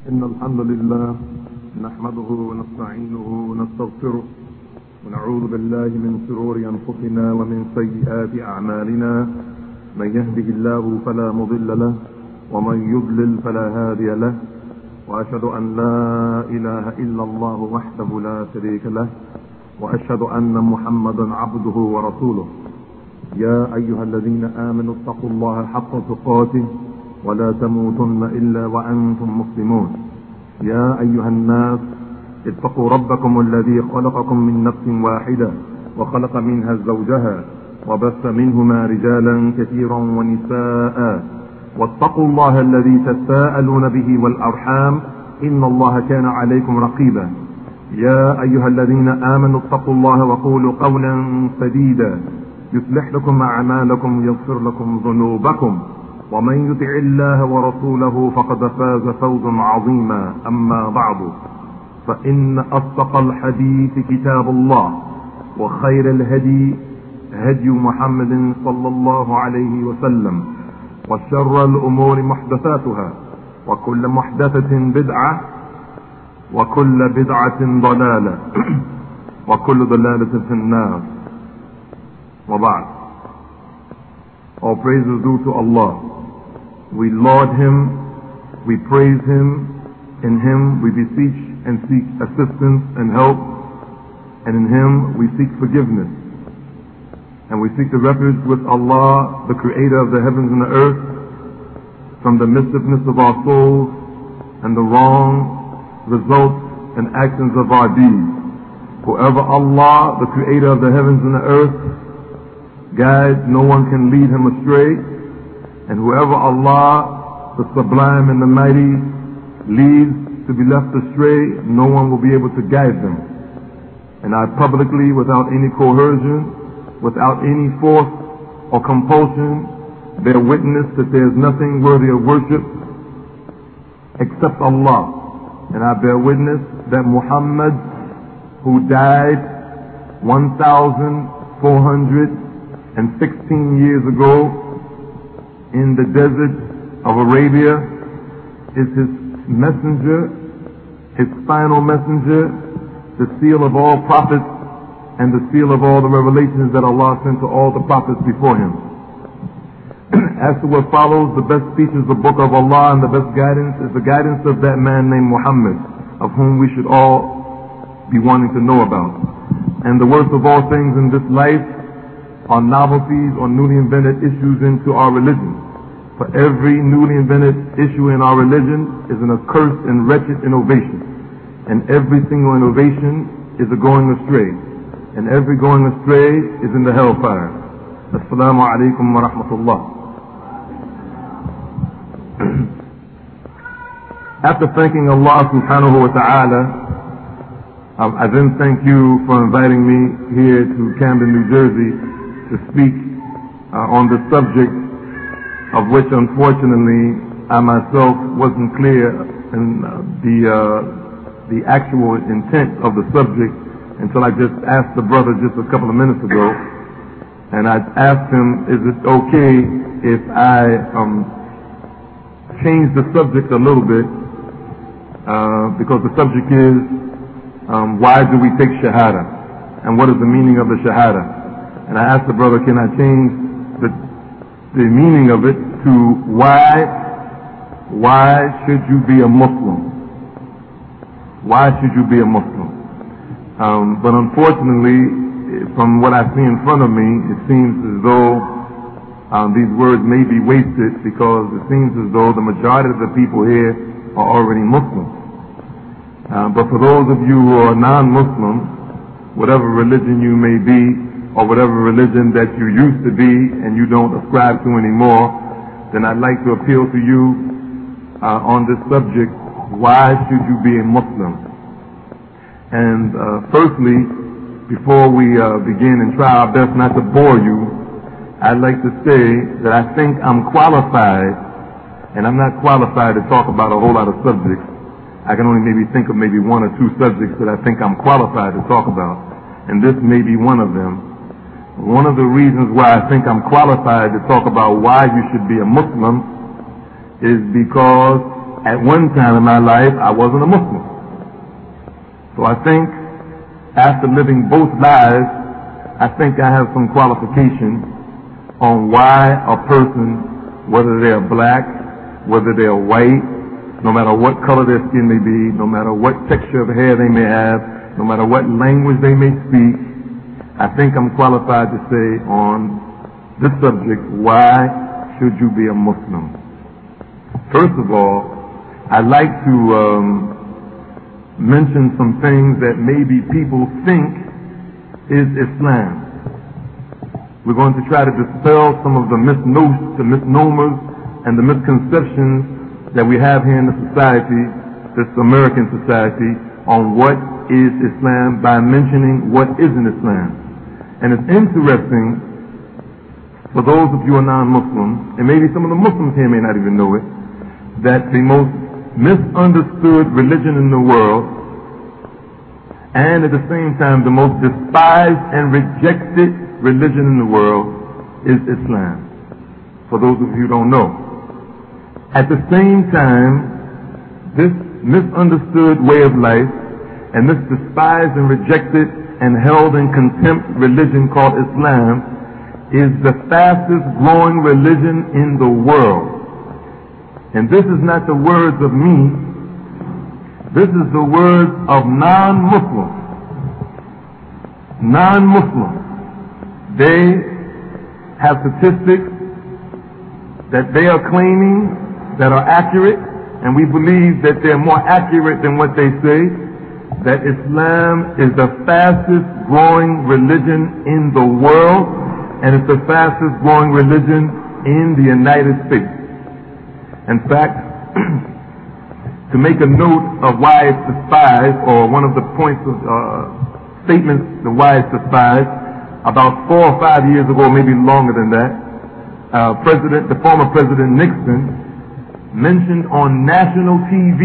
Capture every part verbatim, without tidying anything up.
إن الحمد لله نحمده ونستعينه ونستغفره ونعوذ بالله من شرور أنفسنا ومن سيئات أعمالنا. من يهده الله فلا مضل له ومن يضلل فلا هادي له، وأشهد أن لا إله إلا الله وحده لا شريك له، وأشهد أن محمدا عبده ورسوله. يا أيها الذين آمنوا اتقوا الله حق تقاته ولا تموتن إلا وأنتم مسلمون. يا أيها الناس اتقوا ربكم الذي خلقكم من نفس واحدة وخلق منها زوجها وبث منهما رجالا كثيرا ونساء، واتقوا الله الذي تساءلون به والأرحام إن الله كان عليكم رقيبا. يا أيها الذين آمنوا اتقوا الله وقولوا قولا سديدا يصلح لكم أعمالكم ويغفر لكم ذنوبكم، ومن يطع الله ورسوله فقد فاز فوزا عظيما. أما بعد، فإن أصدق الحديث كتاب الله، وخير الهدي هدي محمد صلى الله عليه وسلم، وشر الأمور محدثاتها، وكل محدثة بدعة، وكل بدعة ضلالة وكل ضلالة في النار. وبعد. All praise is due to Allah. We laud Him, we praise Him, in Him we beseech and seek assistance and help, and in Him we seek forgiveness. And we seek the refuge with Allah, the Creator of the heavens and the earth, from the mischievousness of our souls and the wrong results and actions of our deeds. Whoever Allah, the Creator of the heavens and the earth, guides, no one can lead him astray. And whoever Allah, the Sublime and the Mighty, leads to be left astray, no one will be able to guide them. And I publicly, without any coercion, without any force or compulsion, bear witness that there is nothing worthy of worship except Allah. And I bear witness that Muhammad, who died one thousand four hundred sixteen years ago in the desert of Arabia, is his messenger, his final messenger, the seal of all prophets and the seal of all the revelations that Allah sent to all the prophets before him. As to what follows, the best speech is the book of Allah, and the best guidance is the guidance of that man named Muhammad, of whom we should all be wanting to know about. And the worst of all things in this life are novelties or newly invented issues into our religion. For every newly invented issue in our religion is an accursed and wretched innovation. And every single innovation is a going astray. And every going astray is in the hellfire. Assalamu alaikum wa rahmatullah. After thanking Allah subhanahu wa ta'ala, um, I then thank you for inviting me here to Camden, New Jersey, to speak uh, on the subject of which unfortunately I myself wasn't clear in uh, the uh, the actual intent of the subject until I just asked the brother just a couple of minutes ago, and I asked him, is it okay if I um, change the subject a little bit, uh, because the subject is um, why do we take Shahada and what is the meaning of the Shahada? And I asked the brother, can I change the, the meaning of it to why, why should you be a Muslim? Why should you be a Muslim? Um, but unfortunately, from what I see in front of me, it seems as though um, these words may be wasted, because it seems as though the majority of the people here are already Muslims. Uh, but for those of you who are non-Muslims, whatever religion you may be, or whatever religion that you used to be and you don't ascribe to anymore, then I'd like to appeal to you uh, on this subject, why should you be a Muslim? And uh, firstly, before we uh, begin and try our best not to bore you, I'd like to say that I think I'm qualified, and I'm not qualified to talk about a whole lot of subjects. I can only maybe think of maybe one or two subjects that I think I'm qualified to talk about, and this may be one of them. One of the reasons why I think I'm qualified to talk about why you should be a Muslim is because at one time in my life, I wasn't a Muslim. So I think after living both lives, I think I have some qualification on why a person, whether they're black, whether they're white, no matter what color their skin may be, no matter what texture of hair they may have, no matter what language they may speak, I think I'm qualified to say on this subject, why should you be a Muslim? First of all, I'd like to um, mention some things that maybe people think is Islam. We're going to try to dispel some of the misnomers, the misnomers and the misconceptions that we have here in the society, this American society, on what is Islam by mentioning what isn't Islam. And it's interesting for those of you who are non-Muslims, and maybe some of the Muslims here may not even know it, that the most misunderstood religion in the world, and at the same time the most despised and rejected religion in the world, is Islam. For those of you who don't know. At the same time, this misunderstood way of life and this despised and rejected and held in contempt religion called Islam is the fastest growing religion in the world. And this is not the words of me, this is the words of non-Muslims. Non-Muslims. They have statistics that they are claiming that are accurate, and we believe that they're more accurate than what they say, that Islam is the fastest growing religion in the world, and it's the fastest growing religion in the United States. In fact, to make a note of why it's despised, or one of the points of uh, statements of why it's despised, about four or five years ago, maybe longer than that, uh, President, the former President Nixon mentioned on national T V,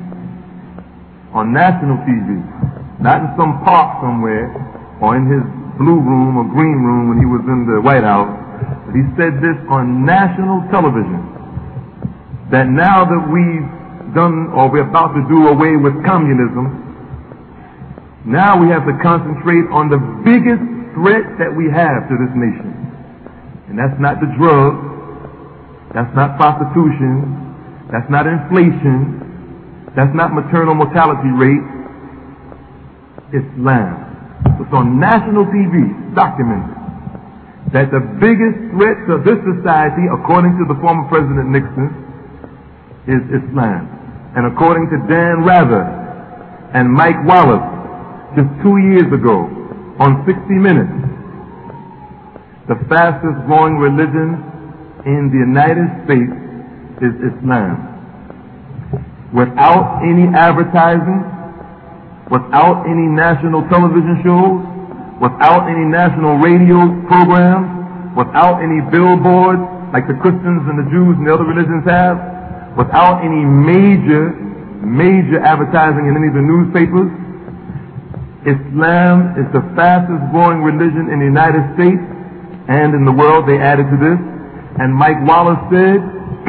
on national T V, not in some park somewhere, or in his blue room or green room when he was in the White House, but he said this on national television, that now that we've done, or we're about to do away with communism, now we have to concentrate on the biggest threat that we have to this nation. And that's not the drugs, that's not prostitution, that's not inflation, that's not maternal mortality rate, Islam. It's on national T V, documented, that the biggest threat to this society, according to the former President Nixon, is Islam. And according to Dan Rather and Mike Wallace, just two years ago, on sixty minutes, the fastest growing religion in the United States is Islam. Without any advertising, without any national television shows, without any national radio programs, without any billboards like the Christians and the Jews and the other religions have, without any major, major advertising in any of the newspapers, Islam is the fastest growing religion in the United States and in the world. They added to this. And Mike Wallace said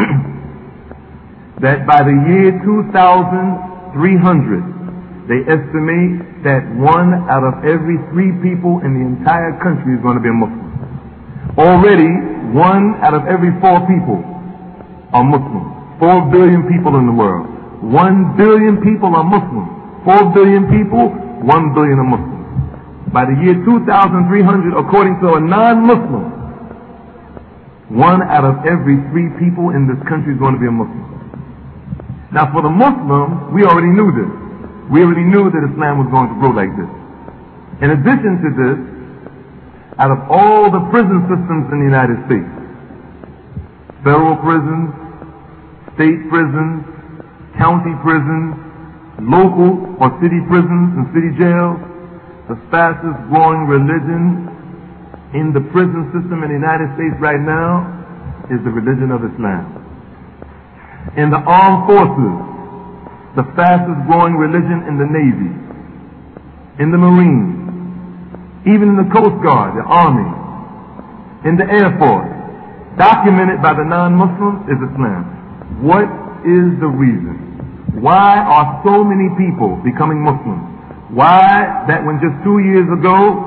that by the year two thousand three hundred, they estimate that one out of every three people in the entire country is going to be a Muslim. Already, one out of every four people are Muslims. Four billion people in the world. One billion people are Muslims. Four billion people, one billion are Muslims. By the year two thousand three hundred, according to a non-Muslim, one out of every three people in this country is going to be a Muslim. Now for the Muslims, we already knew this. We already knew that Islam was going to grow like this. In addition to this, out of all the prison systems in the United States, federal prisons, state prisons, county prisons, local or city prisons and city jails, the fastest growing religion in the prison system in the United States right now is the religion of Islam. In the armed forces, the fastest growing religion in the Navy, in the Marines, even in the Coast Guard, the Army, in the Air Force, documented by the non-Muslims, is Islam. What is the reason? Why are so many people becoming Muslims? Why that when just two years ago,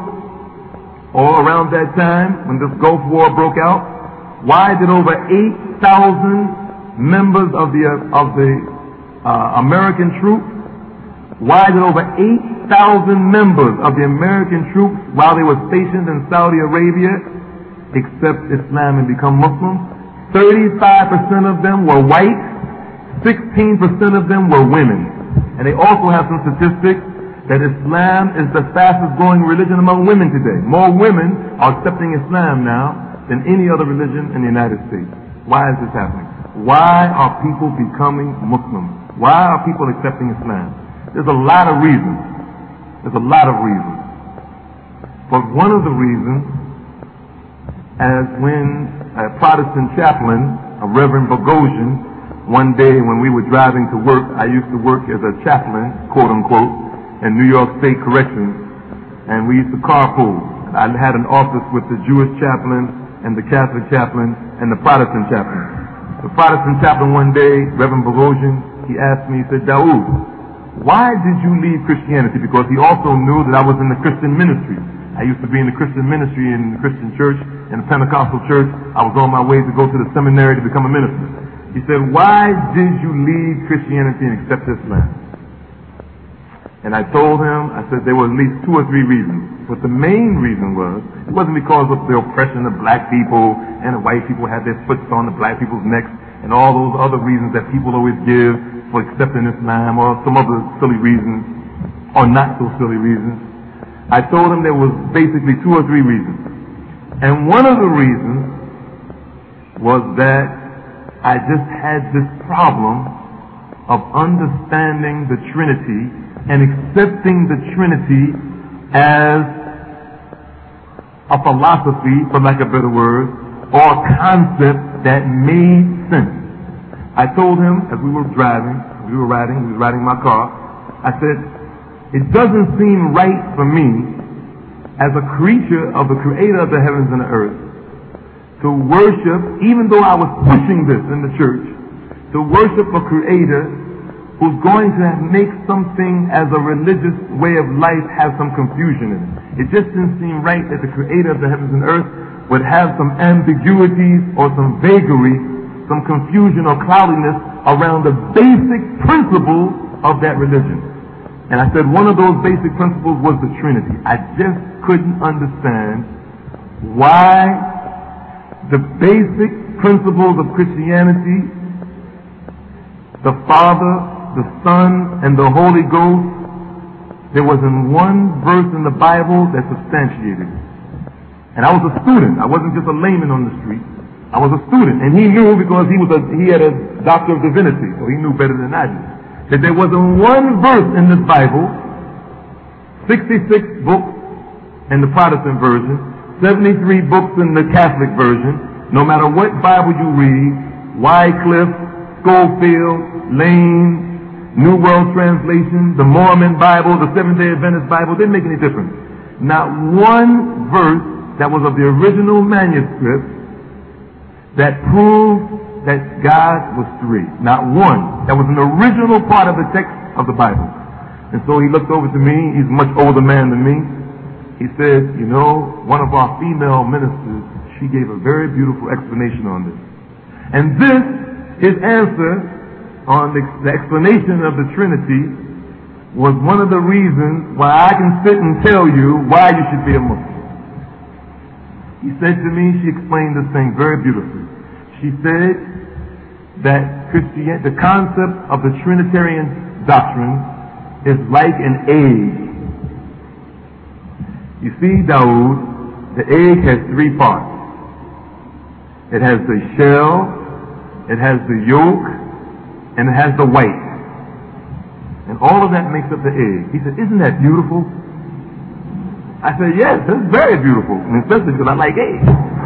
or around that time, when this Gulf War broke out, why did over eight thousand members of the, of the uh, American troops, why did over eight thousand members of the American troops, while they were stationed in Saudi Arabia, accept Islam and become Muslims? thirty-five percent of them were white, sixteen percent of them were women. And they also have some statistics that Islam is the fastest growing religion among women today. More women are accepting Islam now than any other religion in the United States. Why is this happening? Why are people becoming Muslims? Why are people accepting Islam? There's a lot of reasons. There's a lot of reasons. But one of the reasons, as when a Protestant chaplain, a Reverend Bogosian, one day when we were driving to work, I used to work as a chaplain, quote unquote, in New York State Corrections, and we used to carpool. I had an office with the Jewish chaplain and the Catholic chaplain and the Protestant chaplain. The Protestant chaplain one day, Reverend Bogosian, he asked me, he said, Dawood, why did you leave Christianity? Because he also knew that I was in the Christian ministry. I used to be in the Christian ministry in the Christian church, in the Pentecostal church. I was on my way to go to the seminary to become a minister. He said, why did you leave Christianity and accept Islam? And I told him, I said there were at least two or three reasons. But the main reason was, it wasn't because of the oppression of black people and the white people had their foot on the black people's necks and all those other reasons that people always give for accepting Islam or some other silly reasons or not so silly reasons. I told him there was basically two or three reasons. And one of the reasons was that I just had this problem of understanding the Trinity and accepting the Trinity as a philosophy, for lack of a better word, or a concept that made sense. I told him as we were driving, we were riding, he was riding my car, I said, it doesn't seem right for me as a creature of the creator of the heavens and the earth to worship, even though I was pushing this in the church, to worship a creator who's going to make something as a religious way of life have some confusion in it. It just didn't seem right that the creator of the heavens and earth would have some ambiguities or some vagary, some confusion or cloudiness around the basic principles of that religion. And I said one of those basic principles was the Trinity. I just couldn't understand why the basic principles of Christianity, the Father, the Son, and the Holy Ghost, there wasn't one verse in the Bible that substantiated it. And I was a student. I wasn't just a layman on the street. I was a student. And he knew because he was a, he had a doctor of divinity, so he knew better than I did, that there wasn't one verse in this Bible, sixty-six books in the Protestant version, seventy-three books in the Catholic version, no matter what Bible you read, Wycliffe, Schofield, Lane, New World Translation, the Mormon Bible, the Seventh-day Adventist Bible, didn't make any difference. Not one verse that was of the original manuscript that proved that God was three. Not one. That was an original part of the text of the Bible. And so he looked over to me. He's a much older man than me. He said, you know, one of our female ministers, she gave a very beautiful explanation on this. And this, his answer on the, the explanation of the Trinity, was one of the reasons why I can sit and tell you why you should be a Muslim. He said to me, she explained this thing very beautifully. She said that Christian, the concept of the Trinitarian doctrine is like an egg. You see, Dawood, the egg has three parts. It has the shell, it has the yolk, and it has the white. And all of that makes up the egg. He said, isn't that beautiful? I said, yes, that's very beautiful. And especially because I like eggs.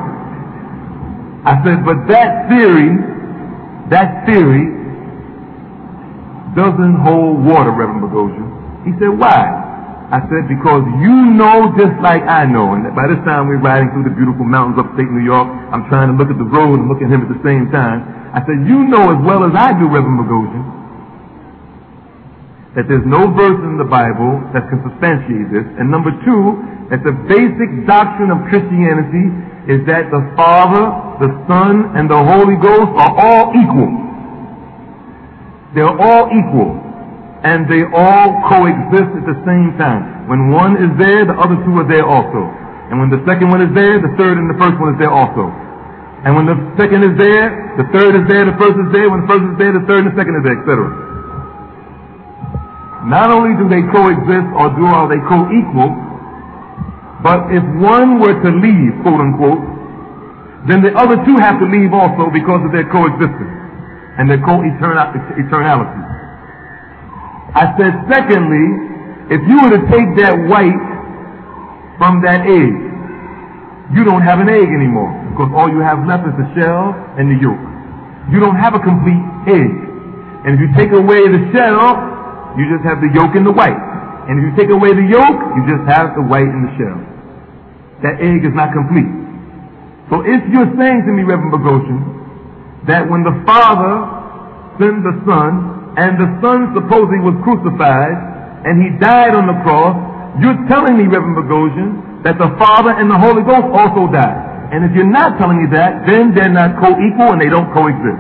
I said, but that theory, that theory doesn't hold water, Reverend Bogosian. He said, why? I said, because you know just like I know. And by this time we're riding through the beautiful mountains upstate New York. I'm trying to look at the road and look at him at the same time. I said, you know as well as I do, Reverend Boghossian, that there's no verse in the Bible that can substantiate this. And number two, that the basic doctrine of Christianity is that the Father, the Son, and the Holy Ghost are all equal. They're all equal. And they all coexist at the same time. When one is there, the other two are there also. And when the second one is there, the third and the first one is there also. And when the second is there, the third is there, the first is there. When the first is there, the third and the second is there, et cetera. Not only do they coexist or do are they co-equal, but if one were to leave, quote unquote, then the other two have to leave also because of their coexistence and their co-eternality. I said, secondly, if you were to take that white from that egg, you don't have an egg anymore, because all you have left is the shell and the yolk. You don't have a complete egg. And if you take away the shell, you just have the yolk and the white. And if you take away the yolk, you just have the white and the shell. That egg is not complete. So if you're saying to me, Reverend Boghossian, that when the Father sent the Son, and the Son supposedly was crucified, and he died on the cross, you're telling me, Reverend Boghossian, that the Father and the Holy Ghost also died. And if you're not telling me that, then they're not co-equal and they don't coexist.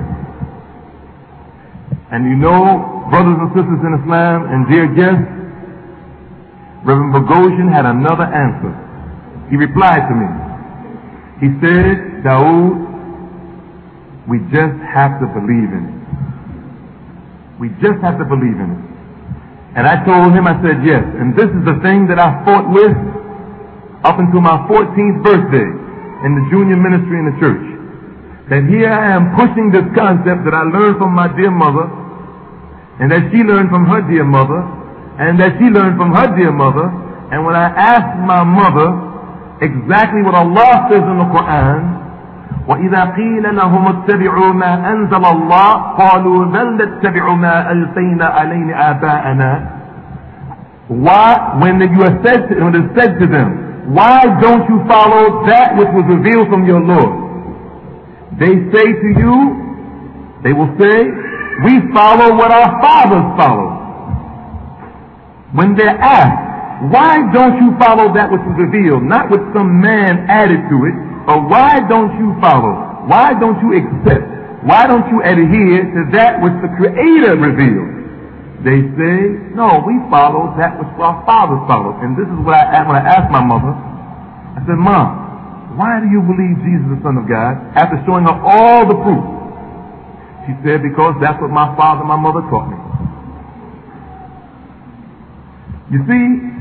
And you know, brothers and sisters in Islam and dear guests, Reverend Boghossian had another answer. He replied to me. He said, Dawood, we just have to believe in it. We just have to believe in it. And I told him, I said, yes. And this is the thing that I fought with up until my fourteenth birthday in the junior ministry in the church. That here I am pushing this concept that I learned from my dear mother, and that she learned from her dear mother, and that she learned from her dear mother. And when I asked my mother exactly what Allah says in the Quran, وَإِذَا قِيلَ لَهُمُ اتَّبِعُوا مَا أَنزَلَ اللَّهُ قَالُوا بَلْ نَتَّبِعُ مَا أَلْفَيْنَا عَلَيْهِ آبَاءَنَا. Why, when you are said to, when it is said to them, why don't you follow that which was revealed from your Lord? They say to you, they will say, we follow what our fathers follow. When they're asked, why don't you follow that which was revealed, not what some man added to it, or why don't you follow? Why don't you accept? Why don't you adhere to that which the Creator revealed? They say, no, we follow that which our fathers followed. And this is what I, when I asked my mother, I said, Mom, why do you believe Jesus is the Son of God? After showing her all the proof. She said, because that's what my father and my mother taught me. You see,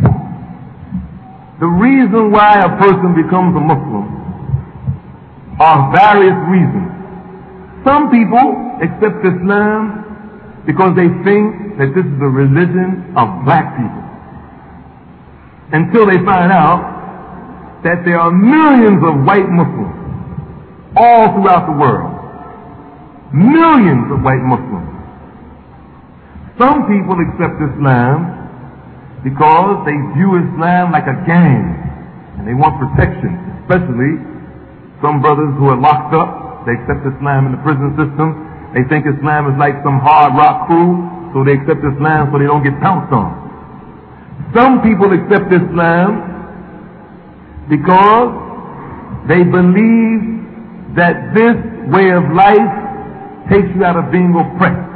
the reason why a person becomes a Muslim are various reasons. Some people accept Islam because they think that this is a religion of black people, until they find out that there are millions of white Muslims all throughout the world. Millions of white Muslims. Some people accept Islam because they view Islam like a gang and they want protection, especially some brothers who are locked up. They accept Islam in the prison system. They think Islam is like some hard rock crew, so they accept Islam so they don't get pounced on. Some people accept Islam because they believe that this way of life takes you out of being oppressed.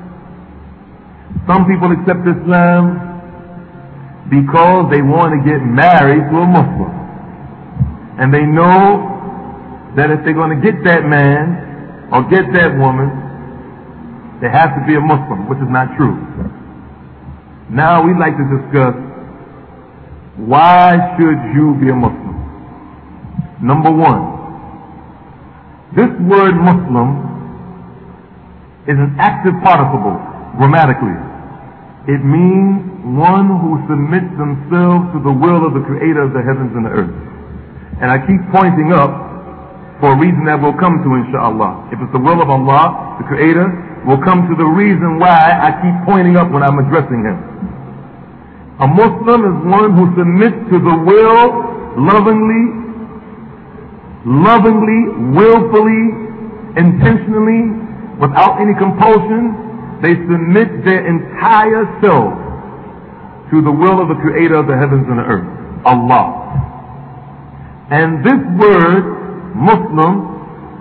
Some people accept Islam because they want to get married to a Muslim. And they know that if they're going to get that man or get that woman, they have to be a Muslim, which is not true. Now we'd like to discuss, why should you be a Muslim? Number one, this word Muslim is an active participle grammatically. It means one who submits themselves to the will of the Creator of the heavens and the earth. And I keep pointing up for a reason that we'll come to, inshallah. If it's the will of Allah, the Creator, we'll come to the reason why I keep pointing up when I'm addressing Him. A Muslim is one who submits to the will lovingly, lovingly, willfully, intentionally, without any compulsion. They submit their entire self to the will of the Creator of the heavens and the earth, Allah. And this word, Muslim,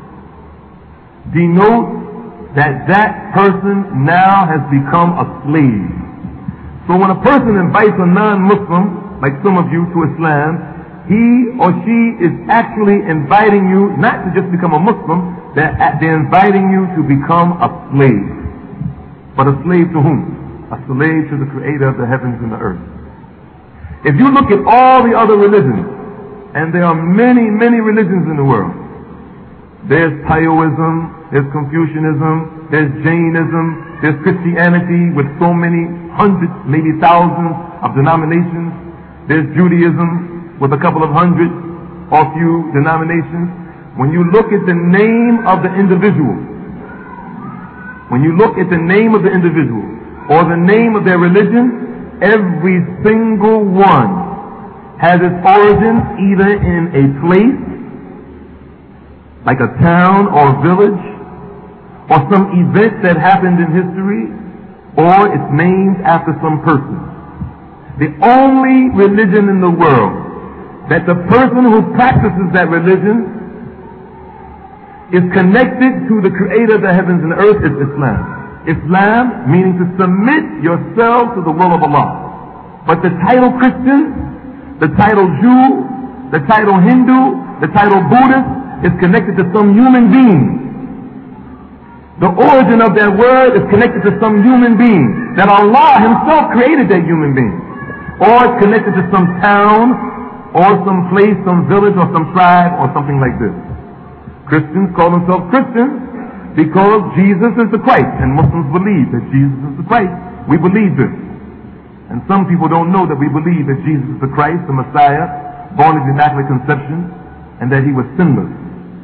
denotes that that person now has become a slave. So when a person invites a non-Muslim, like some of you, to Islam, he or she is actually inviting you not to just become a Muslim, they're, they're inviting you to become a slave. But a slave to whom? A slave to the Creator of the heavens and the earth. If you look at all the other religions, and there are many, many religions in the world. There's Taoism, there's Confucianism, there's Jainism, there's Christianity with so many hundreds, maybe thousands of denominations. There's Judaism with a couple of hundred or few denominations. When you look at the name of the individual, when you look at the name of the individual or the name of their religion, every single one has its origin either in a place, like a town or village, or some event that happened in history, or it's named after some person. The only religion in the world that the person who practices that religion is connected to the Creator of the heavens and the earth is Islam. Islam meaning to submit yourself to the will of Allah. But the title Christian, the title Jew, the title Hindu, the title Buddhist is connected to some human being. The origin of that word is connected to some human being. That Allah Himself created that human being. Or it's connected to some town, or some place, some village, or some tribe, or something like this. Christians call themselves Christians because Jesus is the Christ. And Muslims believe that Jesus is the Christ. We believe this. And some people don't know that we believe that Jesus is the Christ, the Messiah, born of the Immaculate Conception, and that He was sinless.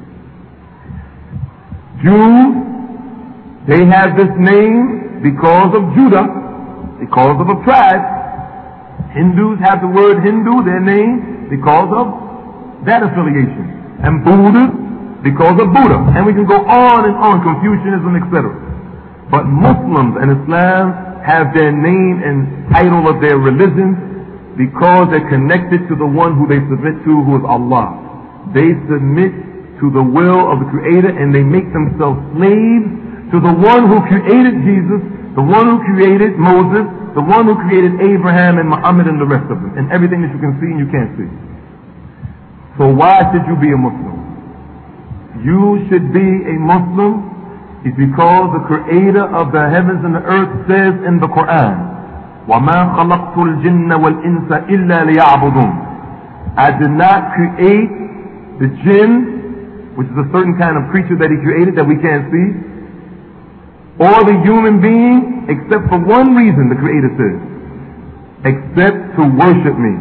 Jews, they have this name because of Judah, because of a tribe. Hindus have the word Hindu, their name, because of that affiliation. And Buddhists, because of Buddha. And we can go on and on, Confucianism, et cetera. But Muslims and Islam have their name and title of their religion because they're connected to the one who they submit to, who is Allah. They submit to the will of the Creator and they make themselves slaves to the one who created Jesus, the one who created Moses, the one who created Abraham and Muhammad and the rest of them, and everything that you can see and you can't see. So why should you be a Muslim? You should be a Muslim is because the Creator of the heavens and the earth says in the Quran, وَمَا خَلَقْتُ الْجِنَّ وَالْإِنسَ إِلَّا لِيَعْبُدُونَ. I did not create the jinn, which is a certain kind of creature that He created that we can't see, or the human being, except for one reason, the Creator says, except to worship me.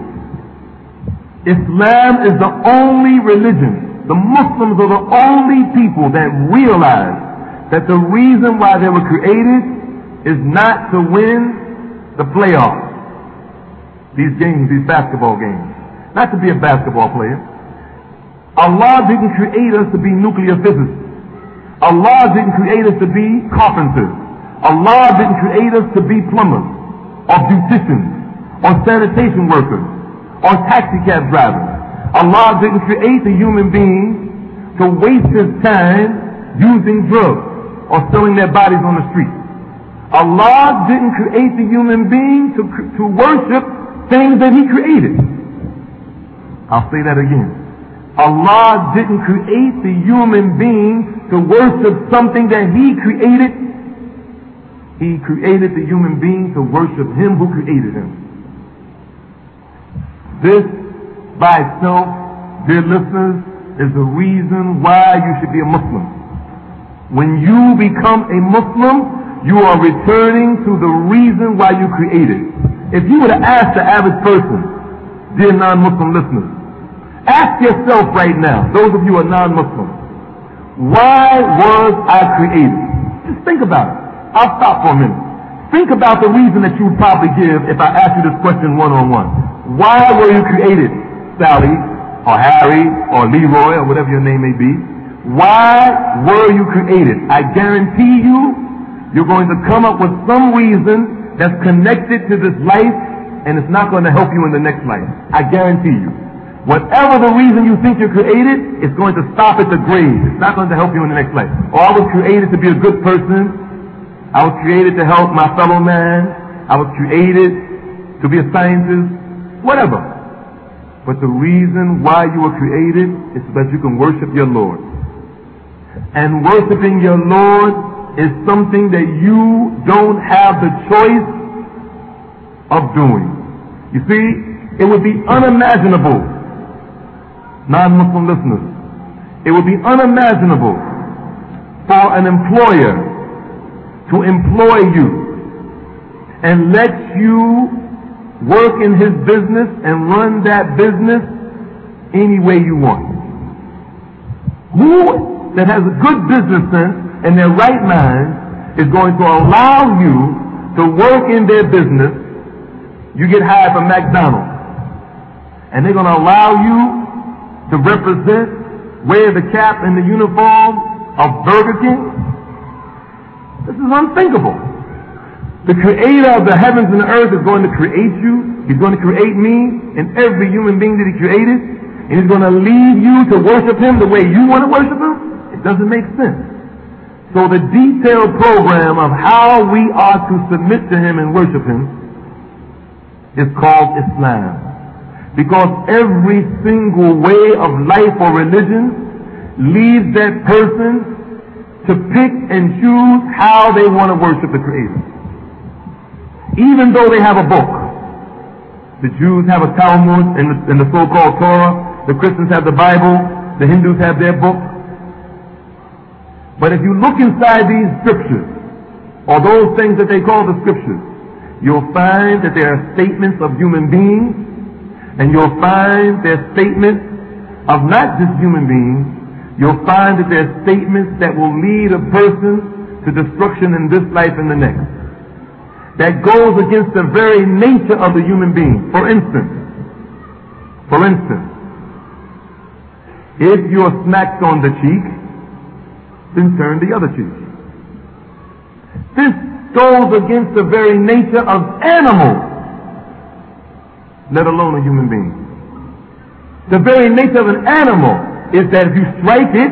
Islam is the only religion, the Muslims are the only people that realize that the reason why they were created is not to win the playoffs. These games, these basketball games. Not to be a basketball player. Allah didn't create us to be nuclear physicists. Allah didn't create us to be carpenters. Allah didn't create us to be plumbers, or beauticians, or sanitation workers, or taxi cab drivers. Allah didn't create the human being to waste his time using drugs or selling their bodies on the street. Allah didn't create the human being to, to worship things that He created. I'll say that again. Allah didn't create the human being to worship something that He created. He created the human being to worship Him who created him. This by itself, dear listeners, is the reason why you should be a Muslim. When you become a Muslim, you are returning to the reason why you created. If you were to ask the average person, dear non-Muslim listeners, ask yourself right now, those of you who are non-Muslims, why was I created? Just think about it. I'll stop for a minute. Think about the reason that you would probably give if I asked you this question one-on-one. Why were you created, Sally, or Harry, or Leroy, or whatever your name may be? Why were you created? I guarantee you, you're going to come up with some reason that's connected to this life, and it's not going to help you in the next life. I guarantee you. Whatever the reason you think you're created, it's going to stop at the grave. It's not going to help you in the next life. Or I was created to be a good person. I was created to help my fellow man. I was created to be a scientist. Whatever. But the reason why you were created is so that you can worship your Lord. And worshiping your Lord is something that you don't have the choice of doing. You see, it would be unimaginable, non-Muslim listeners, it would be unimaginable for an employer to employ you and let you work in his business and run that business any way you want. Who that has a good business sense and their right mind is going to allow you to work in their business? You get hired from McDonald's, and they're going to allow you to represent, wear the cap and the uniform of Burger King? This is unthinkable. The creator of the heavens and the earth is going to create you. He's going to create me and every human being that he created. And he's going to lead you to worship him the way you want to worship him? It doesn't make sense. So the detailed program of how we are to submit to him and worship him is called Islam. Because every single way of life or religion leads that person to pick and choose how they want to worship the Creator. Even though they have a book. The Jews have a Talmud and the, and the so-called Torah. The Christians have the Bible. The Hindus have their book. But if you look inside these scriptures, or those things that they call the scriptures, you'll find that there are statements of human beings, and you'll find there are statements of not just human beings. You'll find that there are statements that will lead a person to destruction in this life and the next. That goes against the very nature of the human being. For instance, for instance, if you're smacked on the cheek, then turn the other cheek. This goes against the very nature of animals, let alone a human being. The very nature of an animal is that if you strike it,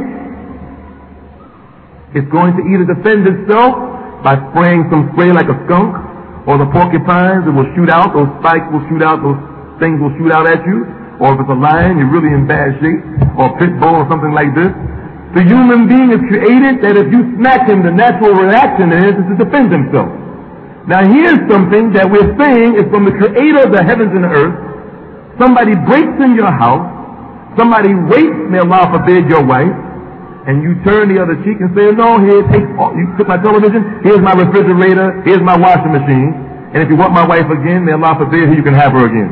it's going to either defend itself by spraying some spray like a skunk, or the porcupines, it will shoot out, those spikes will shoot out, those things will shoot out at you, or if it's a lion, you're really in bad shape, or a pit bull or something like this. The human being is created that if you smack him, the natural reaction is, is to defend himself. Now here's something that we're saying is from the creator of the heavens and the earth. Somebody breaks in your house, somebody rapes, may Allah forbid, your wife, and you turn the other cheek and say, no, here, take, you took my television, here's my refrigerator, here's my washing machine, and if you want my wife again, may Allah forbid, you can have her again.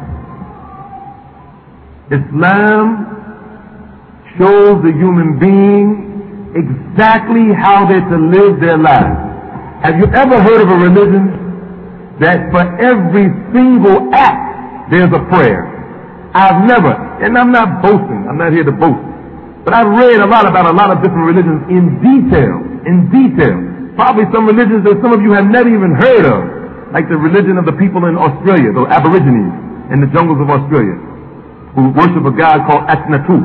Islam shows the human being exactly how they're to live their lives. Have you ever heard of a religion that for every single act there's a prayer? I've never, and I'm not boasting, I'm not here to boast, but I've read a lot about a lot of different religions in detail, in detail. Probably some religions that some of you have never even heard of, like the religion of the people in Australia, the Aborigines in the jungles of Australia, who worship a god called Atnatu.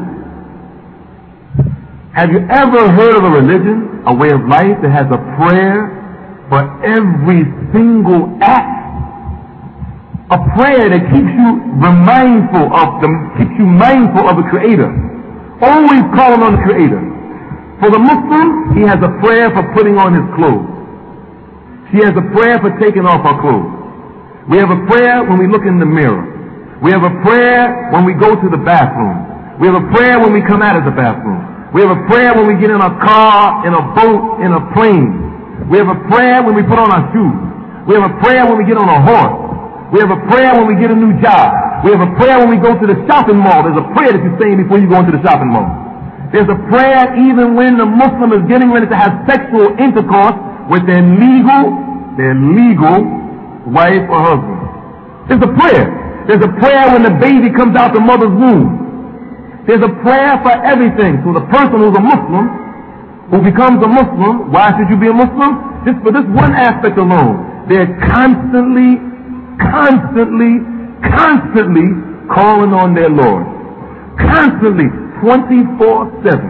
Have you ever heard of a religion, a way of life that has a prayer for every single act? A prayer that keeps you mindful of the, keeps you mindful of the Creator. Always calling on the Creator. For the Muslim, he has a prayer for putting on his clothes. She has a prayer for taking off her clothes. We have a prayer when we look in the mirror. We have a prayer when we go to the bathroom. We have a prayer when we come out of the bathroom. We have a prayer when we get in a car, in a boat, in a plane. We have a prayer when we put on our shoes. We have a prayer when we get on a horse. We have a prayer when we get a new job. We have a prayer when we go to the shopping mall. There's a prayer that you're saying before you go into the shopping mall. There's a prayer even when the Muslim is getting ready to have sexual intercourse with their legal their legal wife or husband. There's a prayer. There's a prayer when the baby comes out the mother's womb. There's a prayer for everything. So the person who's a Muslim, who becomes a Muslim, why should you be a Muslim? Just for this one aspect alone. They're constantly, constantly, constantly calling on their Lord. Constantly, twenty-four seven.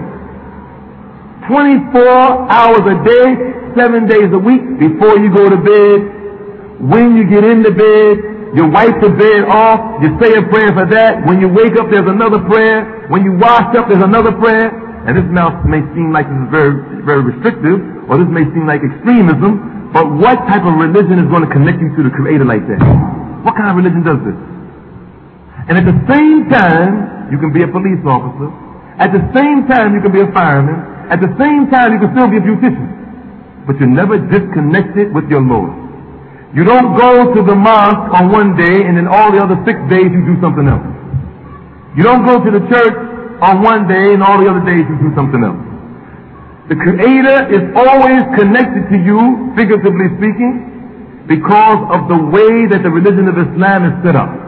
twenty-four hours a day, seven days a week, before you go to bed, when you get into bed, you wipe the bed off, you say a prayer for that. When you wake up, there's another prayer. When you wash up, there's another prayer. And this now may seem like this is very, very restrictive, or this may seem like extremism, but what type of religion is going to connect you to the Creator like that? What kind of religion does this? And at the same time, you can be a police officer. At the same time, you can be a fireman. At the same time, you can still be a beautician. But you're never disconnected with your Lord. You don't go to the mosque on one day and then all the other six days you do something else. You don't go to the church on one day and all the other days you do something else. The Creator is always connected to you, figuratively speaking, because of the way that the religion of Islam is set up.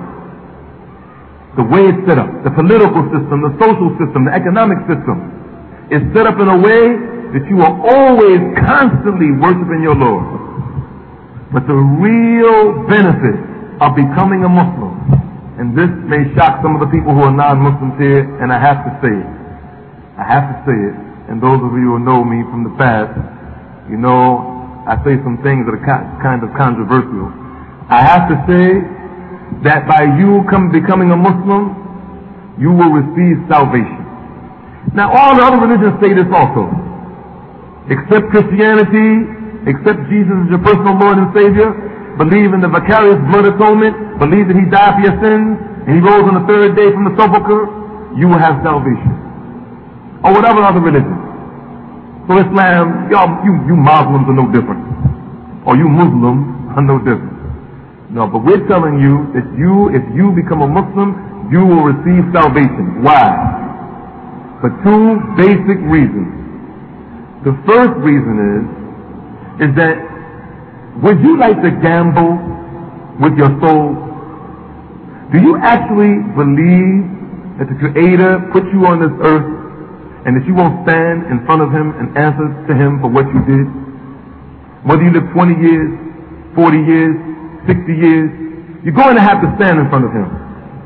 The way it's set up, the political system, the social system, the economic system is set up in a way that you are always constantly worshiping your Lord. But the real benefit of becoming a Muslim, and this may shock some of the people who are non-Muslims here, and I have to say it. I have to say it. And those of you who know me from the past, you know I say some things that are kind of controversial. I have to say that by you come becoming a Muslim, you will receive salvation. Now all the other religions say this also. Except Christianity, accept Jesus as your personal Lord and Savior, believe in the vicarious blood atonement, believe that He died for your sins, and He rose on the third day from the sepulchre, you will have salvation. Or whatever other religion. So Islam, y'all, you, you Muslims are no different. Or you Muslims are no different. No, but we're telling you that you, if you become a Muslim, you will receive salvation. Why? For two basic reasons. The first reason is, is that would you like to gamble with your soul? Do you actually believe that the Creator put you on this earth and that you won't stand in front of Him and answer to Him for what you did? Whether you live twenty years, forty years, sixty years, you're going to have to stand in front of Him.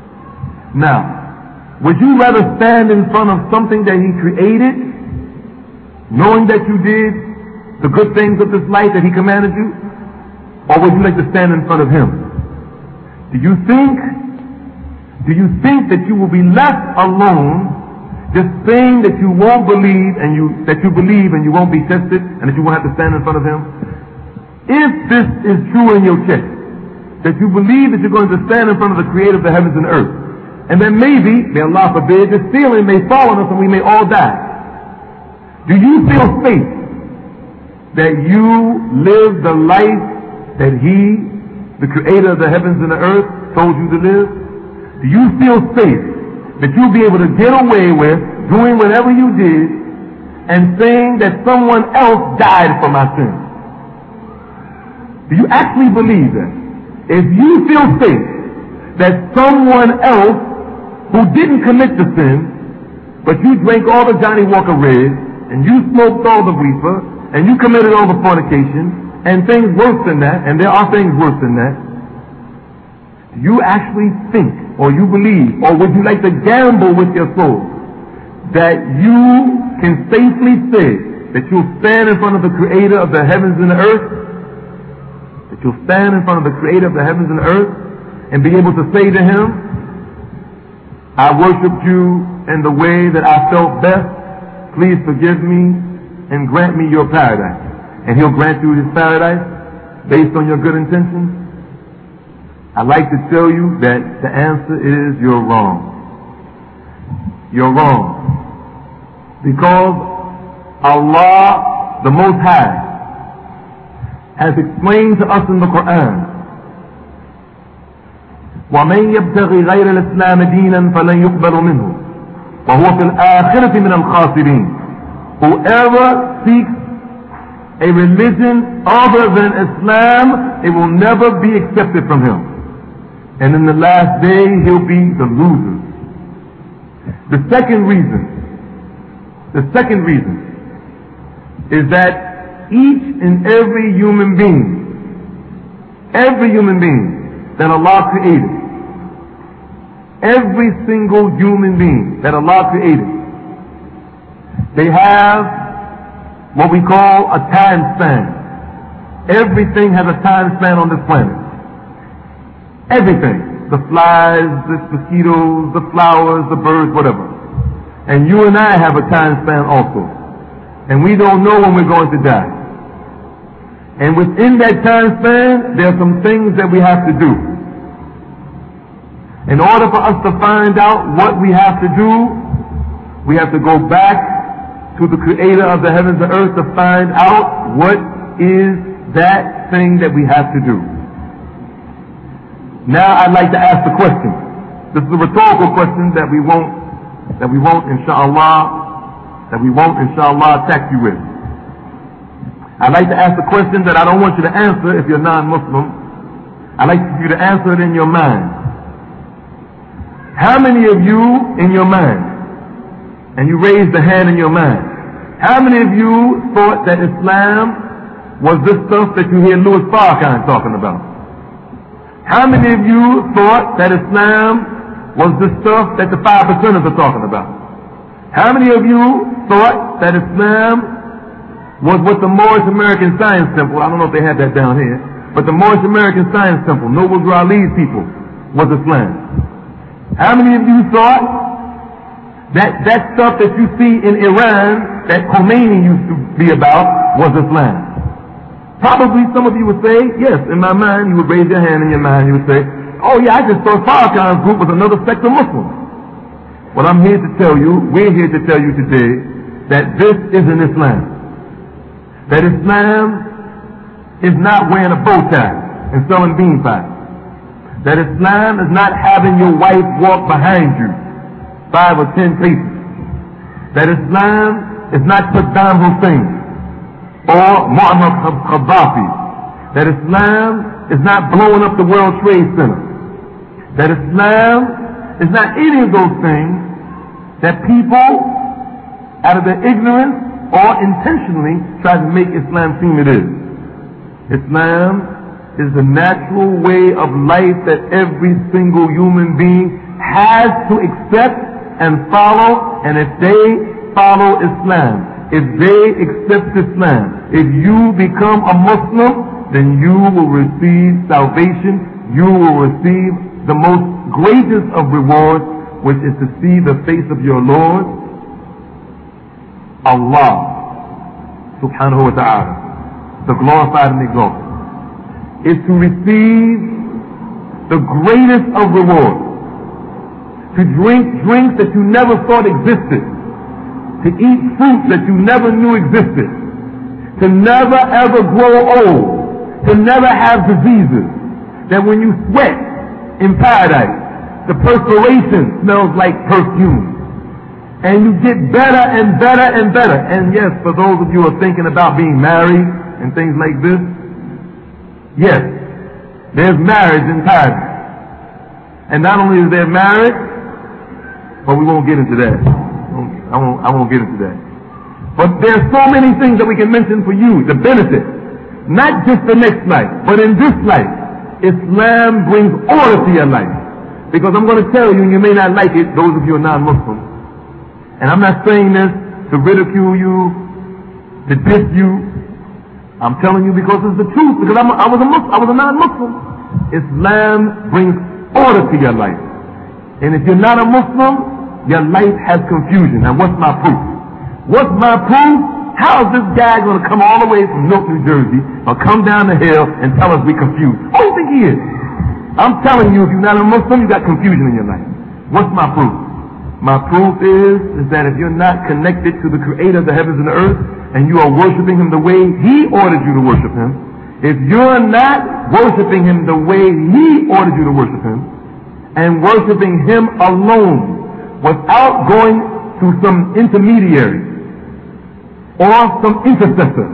Now, would you rather stand in front of something that He created, knowing that you did the good things of this life that He commanded you? Or would you like to stand in front of Him? Do you think, do you think that you will be left alone just saying that you won't believe and you, that you believe and you won't be tested and that you won't have to stand in front of Him? If this is true in your chest, that you believe that you're going to stand in front of the Creator of the heavens and earth, and then maybe, may Allah forbid, this feeling may fall on us and we may all die. Do you feel safe that you live the life that He, the Creator of the heavens and the earth, told you to live? Do you feel safe that you'll be able to get away with doing whatever you did and saying that someone else died for my sins? Do you actually believe that? If you feel safe that someone else who didn't commit the sin, but you drank all the Johnny Walker Red, and you smoked all the reefer, and you committed all the fornication, and things worse than that, and there are things worse than that, do you actually think, or you believe, or would you like to gamble with your soul, that you can safely say that you'll stand in front of the Creator of the heavens and the earth, that you'll stand in front of the Creator of the heavens and the earth, and be able to say to Him, I worshiped you in the way that I felt best, please forgive me, and grant me your paradise. And He'll grant you His paradise based on your good intentions? I'd like to tell you that the answer is you're wrong. You're wrong. Because Allah, the Most High, has explained to us in the Quran, وَمَنْ يَبْتَغِ غَيْرَ الْإِسْلَامِ دِينًا فَلَنْ يُقْبَلُ مِنْهُ وَهُوَ فِي الْآخِرَةِ مِنَ الْخَاسِرِينَ. Whoever seeks a religion other than Islam, it will never be accepted from him. And in the last day, he'll be the loser. The second reason, the second reason is that each and every human being, every human being that Allah created, every single human being that Allah created, they have what we call a time span. Everything has a time span on this planet. Everything. The flies, the mosquitoes, the flowers, the birds, whatever. And you and I have a time span also. And we don't know when we're going to die. And within that time span, there are some things that we have to do. In order for us to find out what we have to do, we have to go back to the creator of the heavens and earth to find out what is that thing that we have to do. Now I'd like to ask the question. This is a rhetorical question that we won't, that we won't inshallah, that we won't inshallah attack you with. I'd like to ask the question that I don't want you to answer if you're non-Muslim. I'd like you to answer it in your mind. How many of you in your mind, and you raised the hand in your mind, how many of you thought that Islam was this stuff that you hear Louis Farrakhan talking about? How many of you thought that Islam was the stuff that the five percenters are talking about? How many of you thought that Islam was what the Moorish American Science Temple, I don't know if they had that down here, but the Moorish American Science Temple, Noble Drew Ali's people, was Islam? How many of you thought that that stuff that you see in Iran that Khomeini used to be about was Islam? Probably some of you would say, yes, in my mind. You would raise your hand in your mind. You would say, oh yeah, I just thought Farrakhan's group was another sect of Muslims. Well, I'm here to tell you, we're here to tell you today that this isn't Islam. That Islam is not wearing a bow tie and selling bean pies. That Islam is not having your wife walk behind you five or ten paces. That Islam is not Saddam Hussein or Muammar Gaddafi. That Islam is not blowing up the World Trade Center. That Islam is not any of those things that people, out of their ignorance or intentionally, try to make Islam seem it is. Islam is the natural way of life that every single human being has to accept and follow, and if they follow Islam, if they accept Islam, if you become a Muslim, then you will receive salvation, you will receive the most greatest of rewards, which is to see the face of your Lord, Allah subhanahu wa ta'ala, the glorified and exalted, is to receive the greatest of rewards. To drink drinks that you never thought existed, to eat fruits that you never knew existed, to never ever grow old, to never have diseases, that when you sweat in paradise, the perspiration smells like perfume, and you get better and better and better. And yes, for those of you who are thinking about being married and things like this, yes, there's marriage in paradise. And not only is there marriage, but we won't get into that. I won't, I won't get into that. But there's so many things that we can mention for you, the benefit. Not just the next life, but in this life, Islam brings order to your life. Because I'm going to tell you, and you may not like it, those of you who are non-Muslims, and I'm not saying this to ridicule you, to diss you. I'm telling you because it's the truth, because I'm a, I was a Muslim, I was a non-Muslim. Islam brings order to your life. And if you're not a Muslim, your life has confusion. Now what's my proof? What's my proof? How is this guy going to come all the way from Newark, New Jersey, or come down the hill and tell us we're confused? Who do you think he is? I'm telling you, if you're not a Muslim, you got confusion in your life. What's my proof? My proof is, is that if you're not connected to the creator of the heavens and the earth, and you are worshiping him the way he ordered you to worship him, if you're not worshiping him the way he ordered you to worship him, and worshiping him alone, without going to some intermediary or some intercessor,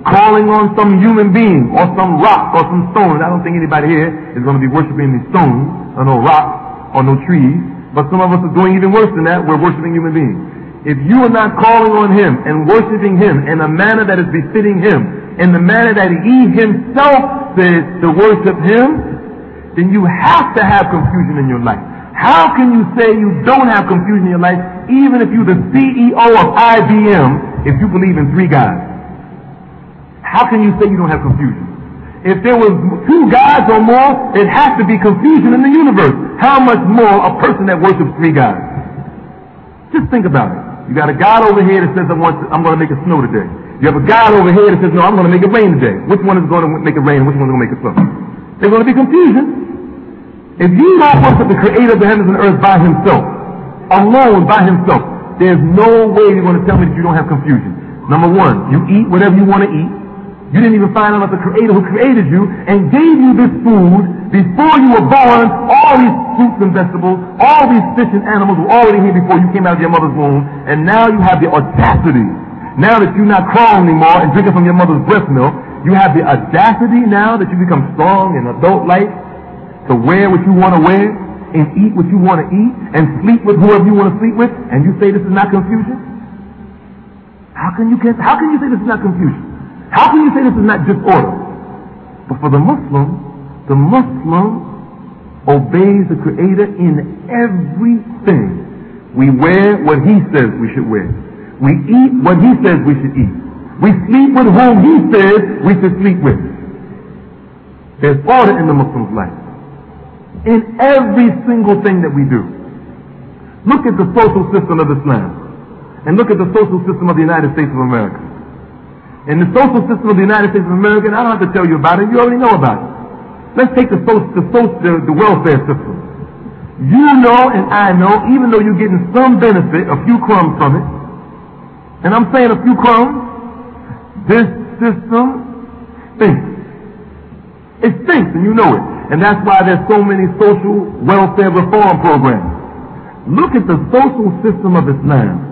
calling on some human being or some rock or some stone. I don't think anybody here is going to be worshiping these stones or no rocks or no trees, but some of us are doing even worse than that. We're worshiping human beings. If you are not calling on him and worshiping him in a manner that is befitting him, in the manner that he himself says to worship him, then you have to have confusion in your life. How can you say you don't have confusion in your life, even if you're the C E O of I B M, if you believe in three gods? How can you say you don't have confusion? If there was two gods or more, it has to be confusion in the universe. How much more a person that worships three gods? Just think about it. You got a God over here that says, I want to, I'm going to make it snow today. You have a God over here that says, no, I'm going to make it rain today. Which one is going to make it rain and which one is going to make it snow? There's going to be confusion. If you don't worship the creator of the heavens and earth by himself, alone by himself, there's no way you're going to tell me that you don't have confusion. Number one, you eat whatever you want to eat. You didn't even find out about the creator who created you and gave you this food before you were born. All these fruits and vegetables, all these fish and animals were already here before you came out of your mother's womb. And now you have the audacity, now that you're not crawling anymore and drinking from your mother's breast milk, you have the audacity now that you become strong and adult-like to wear what you want to wear and eat what you want to eat and sleep with whoever you want to sleep with, and you say this is not confusion? How can you how can you say this is not confusion? How can you say this is not disorder? But for the Muslim, the Muslim obeys the Creator in everything. We wear what he says we should wear. We eat what he says we should eat. We sleep with whom he says we should sleep with. There's order in the Muslim's life. In every single thing that we do. Look at the social system of Islam. And look at the social system of the United States of America. In the social system of the United States of America, and I don't have to tell you about it, you already know about it. Let's take the, social, the, social, the, the welfare system. You know and I know, even though you're getting some benefit, a few crumbs from it, and I'm saying a few crumbs, this system stinks. It stinks, and you know it. And that's why there's so many social welfare reform programs. Look at the social system of Islam.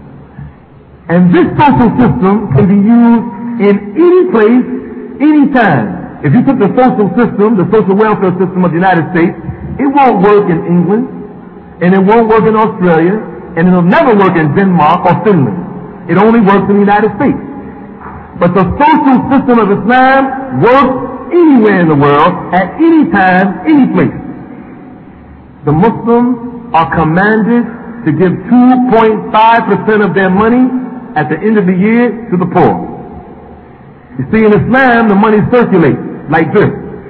And this social system can be used in any place, any time. If you took the social system, the social welfare system of the United States, it won't work in England, and it won't work in Australia, and it'll never work in Denmark or Finland. It only works in the United States. But the social system of Islam works anywhere in the world, at any time, any place. The Muslims are commanded to give two point five percent of their money at the end of the year to the poor. You see, in Islam, the money circulates like this.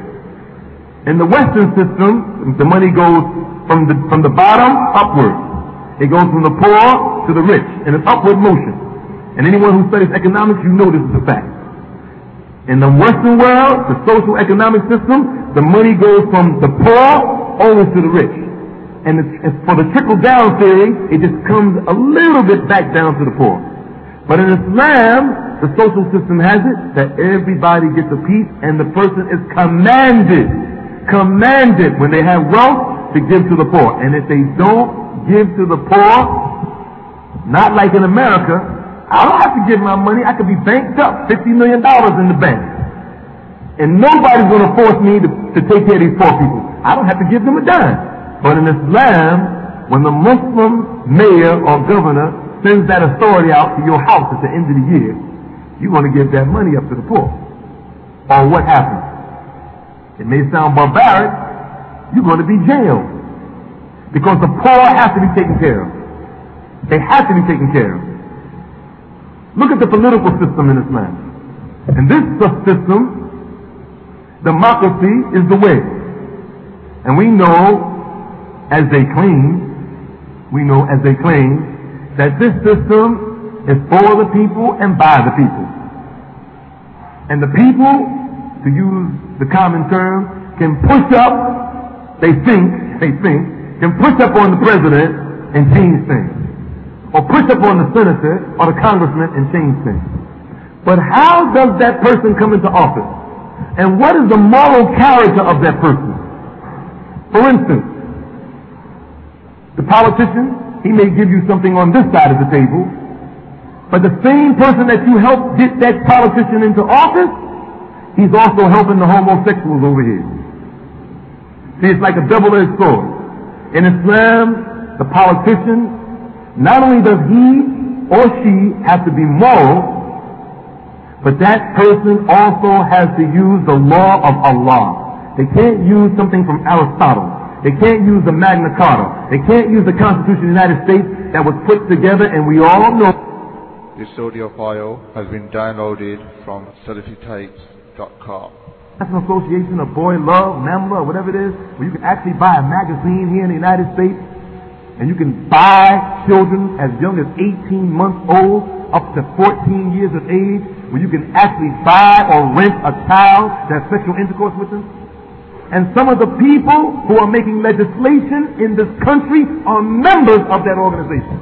In the Western system, the money goes from the, from the bottom upward. It goes from the poor to the rich in an upward motion. And anyone who studies economics, you know this is a fact. In the Western world, the social economic system, the money goes from the poor over to the rich. And it's, it's for the trickle-down theory, it just comes a little bit back down to the poor. But in Islam, the social system has it that everybody gets a piece, and the person is commanded, commanded when they have wealth to give to the poor. And if they don't give to the poor, not like in America, I don't have to give my money. I could be banked up, fifty million dollars in the bank. And nobody's going to force me to, to take care of these poor people. I don't have to give them a dime. But in Islam, when the Muslim mayor or governor sends that authority out to your house at the end of the year, you're going to give that money up to the poor. Or what happens? It may sound barbaric. You're going to be jailed. Because the poor have to be taken care of. They have to be taken care of. Look at the political system in Islam. In this system, democracy is the way. And we know, as they claim, we know as they claim, that this system is for the people and by the people. And the people, to use the common term, can push up, they think, they think, can push up on the president and change things. Or push up on the senator or the congressman and change things. But how does that person come into office? And what is the moral character of that person? For instance, the politician, he may give you something on this side of the table, But the same person that you helped get that politician into office, he's also helping the homosexuals over here. See, it's like a double-edged sword. In Islam, the politician, not only does he or she have to be moral, but that person also has to use the law of Allah. They can't use something from Aristotle. They can't use the Magna Carta. They can't use the Constitution of the United States that was put together, and we all know. This audio file has been downloaded from Salafi Tapes dot com. National Association of Boy Love, NAMLA, or whatever it is, where you can actually buy a magazine here in the United States, and you can buy children as young as eighteen months old up to fourteen years of age, where you can actually buy or rent a child to have sexual intercourse with them. And some of the people who are making legislation in this country are members of that organization.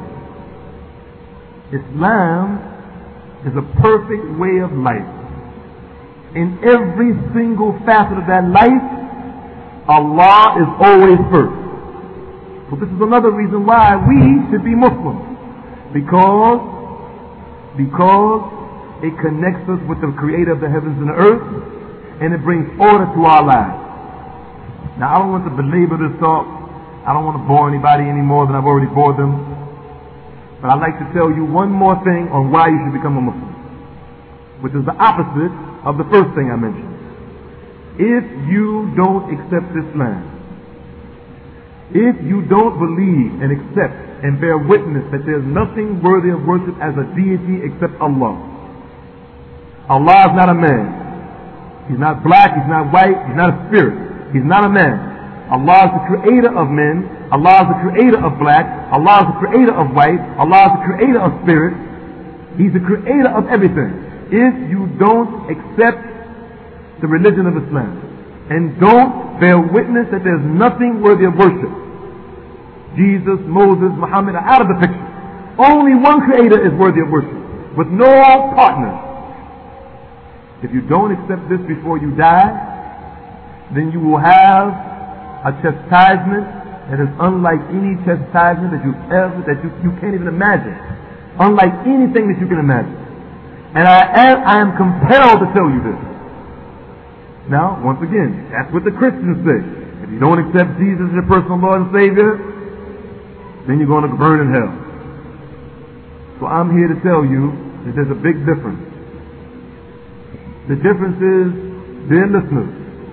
Islam is a perfect way of life. In every single facet of that life, Allah is always first. So this is another reason why we should be Muslims. Because, because it connects us with the Creator of the heavens and the earth, and it brings order to our lives. Now I don't want to belabor this talk. I don't want to bore anybody any more than I've already bored them. But I'd like to tell you one more thing on why you should become a Muslim, which is the opposite of the first thing I mentioned. If you don't accept Islam, if you don't believe and accept and bear witness that there's nothing worthy of worship as a deity except Allah. Allah is not a man. He's not black, he's not white, he's not a spirit. He's not a man. Allah is the creator of men. Allah is the creator of black. Allah is the creator of white. Allah is the creator of spirit. He's the creator of everything. If you don't accept the religion of Islam and don't bear witness that there's nothing worthy of worship, Jesus, Moses, Muhammad are out of the picture. Only one creator is worthy of worship, with no partners. If you don't accept this before you die, then you will have a chastisement that is unlike any chastisement that you've ever, that you, you can't even imagine. Unlike anything that you can imagine. And I am, I am compelled to tell you this. Now, once again, that's what the Christians say. If you don't accept Jesus as your personal Lord and Savior, then you're going to burn in hell. So I'm here to tell you that there's a big difference. The difference is, dear listeners,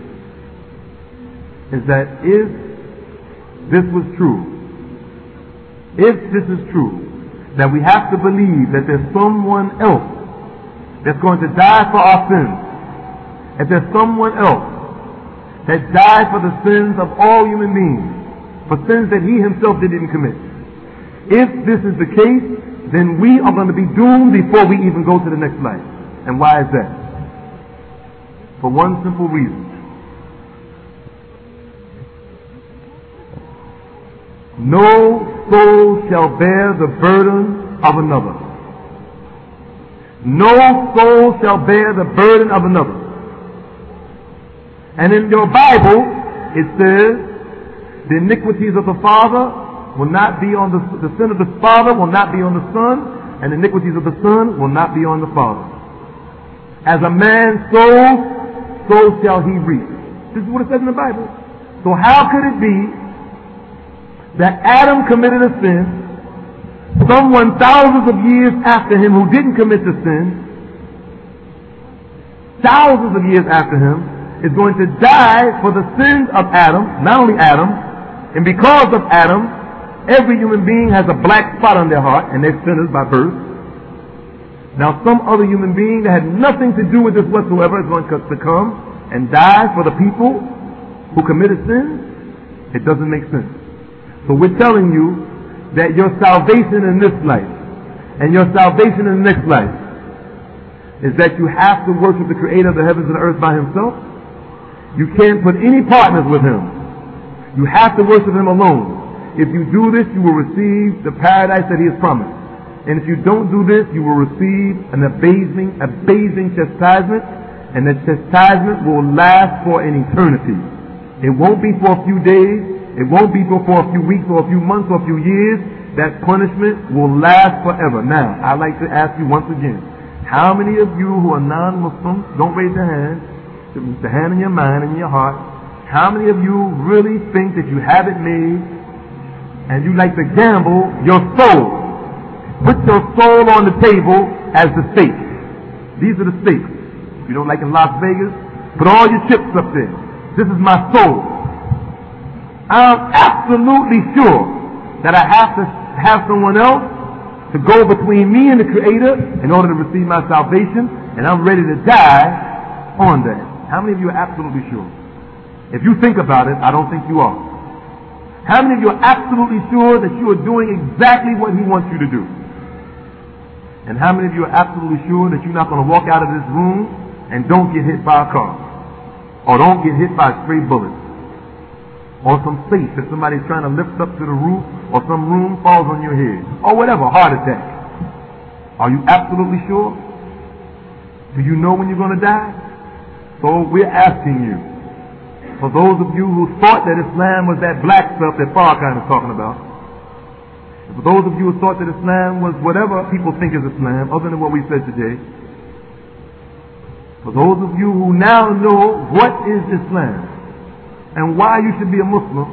is that if this was true, if this is true, that we have to believe that there's someone else that's going to die for our sins, if there's someone else that died for the sins of all human beings, for sins that he himself didn't commit. If this is the case, then we are going to be doomed before we even go to the next life. And why is that? For one simple reason. No soul shall bear the burden of another. No soul shall bear the burden of another. And in your Bible, it says, the iniquities of the father will not be on the, the sin of the father will not be on the son, and the iniquities of the son will not be on the father. As a man sows, so shall he reap. This is what it says in the Bible. So how could it be that Adam committed a sin, someone thousands of years after him who didn't commit the sin, thousands of years after him, is going to die for the sins of Adam, not only Adam, and because of Adam, every human being has a black spot on their heart, and they're sinners by birth. Now some other human being that had nothing to do with this whatsoever is going to come and die for the people who committed sin. It doesn't make sense. So we're telling you that your salvation in this life and your salvation in the next life is that you have to worship the Creator of the heavens and the earth by Himself. You can't put any partners with Him. You have to worship Him alone. If you do this, you will receive the paradise that He has promised. And if you don't do this, you will receive an abasing, abasing chastisement, and that chastisement will last for an eternity. It won't be for a few days. It won't be for, for a few weeks or a few months or a few years. that punishment will last forever. Now, I'd like to ask you once again, how many of you who are non-Muslims, don't raise your hand, the hand in your mind and your heart, how many of you really think that you have it made and you like to gamble your soul? Put your soul on the table as the stake. These are the stakes. If you don't like in Las Vegas, put all your chips up there. This is my soul. I'm absolutely sure that I have to have someone else to go between me and the Creator in order to receive my salvation, and I'm ready to die on that. How many of you are absolutely sure? If you think about it, I don't think you are. How many of you are absolutely sure that you are doing exactly what He wants you to do? And how many of you are absolutely sure that you're not going to walk out of this room and don't get hit by a car? Or don't get hit by a stray bullet? Or some space that somebody's trying to lift up to the roof, or some room falls on your head, or whatever, heart attack. Are you absolutely sure? Do you know when you're going to die? So we're asking you, for those of you who thought that Islam was that black stuff that Farrakhan is talking about, for those of you who thought that Islam was whatever people think is Islam, other than what we said today, for those of you who now know what is Islam and why you should be a Muslim,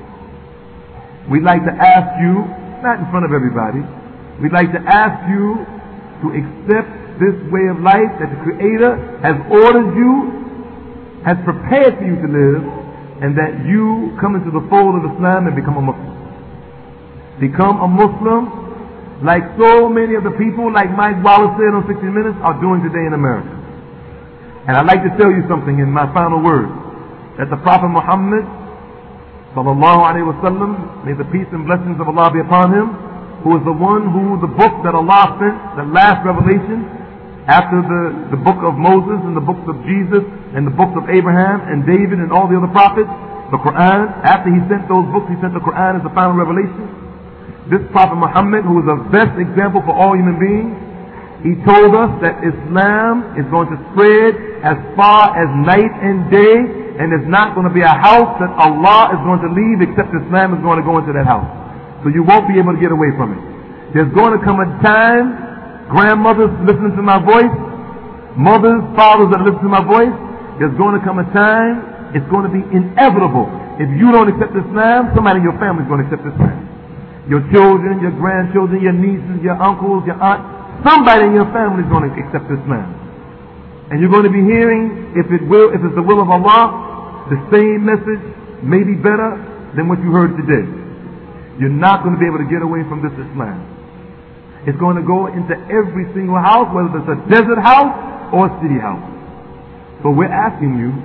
we'd like to ask you, not in front of everybody, we'd like to ask you to accept this way of life that the Creator has ordered you, has prepared for you to live, and that you come into the fold of Islam and become a Muslim. Become a Muslim like so many of the people, like Mike Wallace said on sixty minutes, are doing today in America. And I'd like to tell you something in my final words, that the Prophet Muhammad sallallahu alaihi wasallam, may the peace and blessings of Allah be upon him, who is the one who the book that Allah sent, the last revelation, after the, the book of Moses and the books of Jesus and the books of Abraham and David and all the other prophets, the Quran, after he sent those books, he sent the Quran as the final revelation. This Prophet Muhammad, who is the best example for all human beings, he told us that Islam is going to spread as far as night and day, and there's not going to be a house that Allah is going to leave except Islam is going to go into that house. So you won't be able to get away from it. There's going to come a time, grandmothers listening to my voice, mothers, fathers that listen to my voice, there's going to come a time, it's going to be inevitable. If you don't accept Islam, somebody in your family is going to accept Islam. Your children, your grandchildren, your nieces, your uncles, your aunts, somebody in your family is going to accept Islam. And you're going to be hearing, if it will, if it's the will of Allah, the same message, maybe better than what you heard today. You're not going to be able to get away from this Islam. It's going to go into every single house, whether it's a desert house or a city house. So we're asking you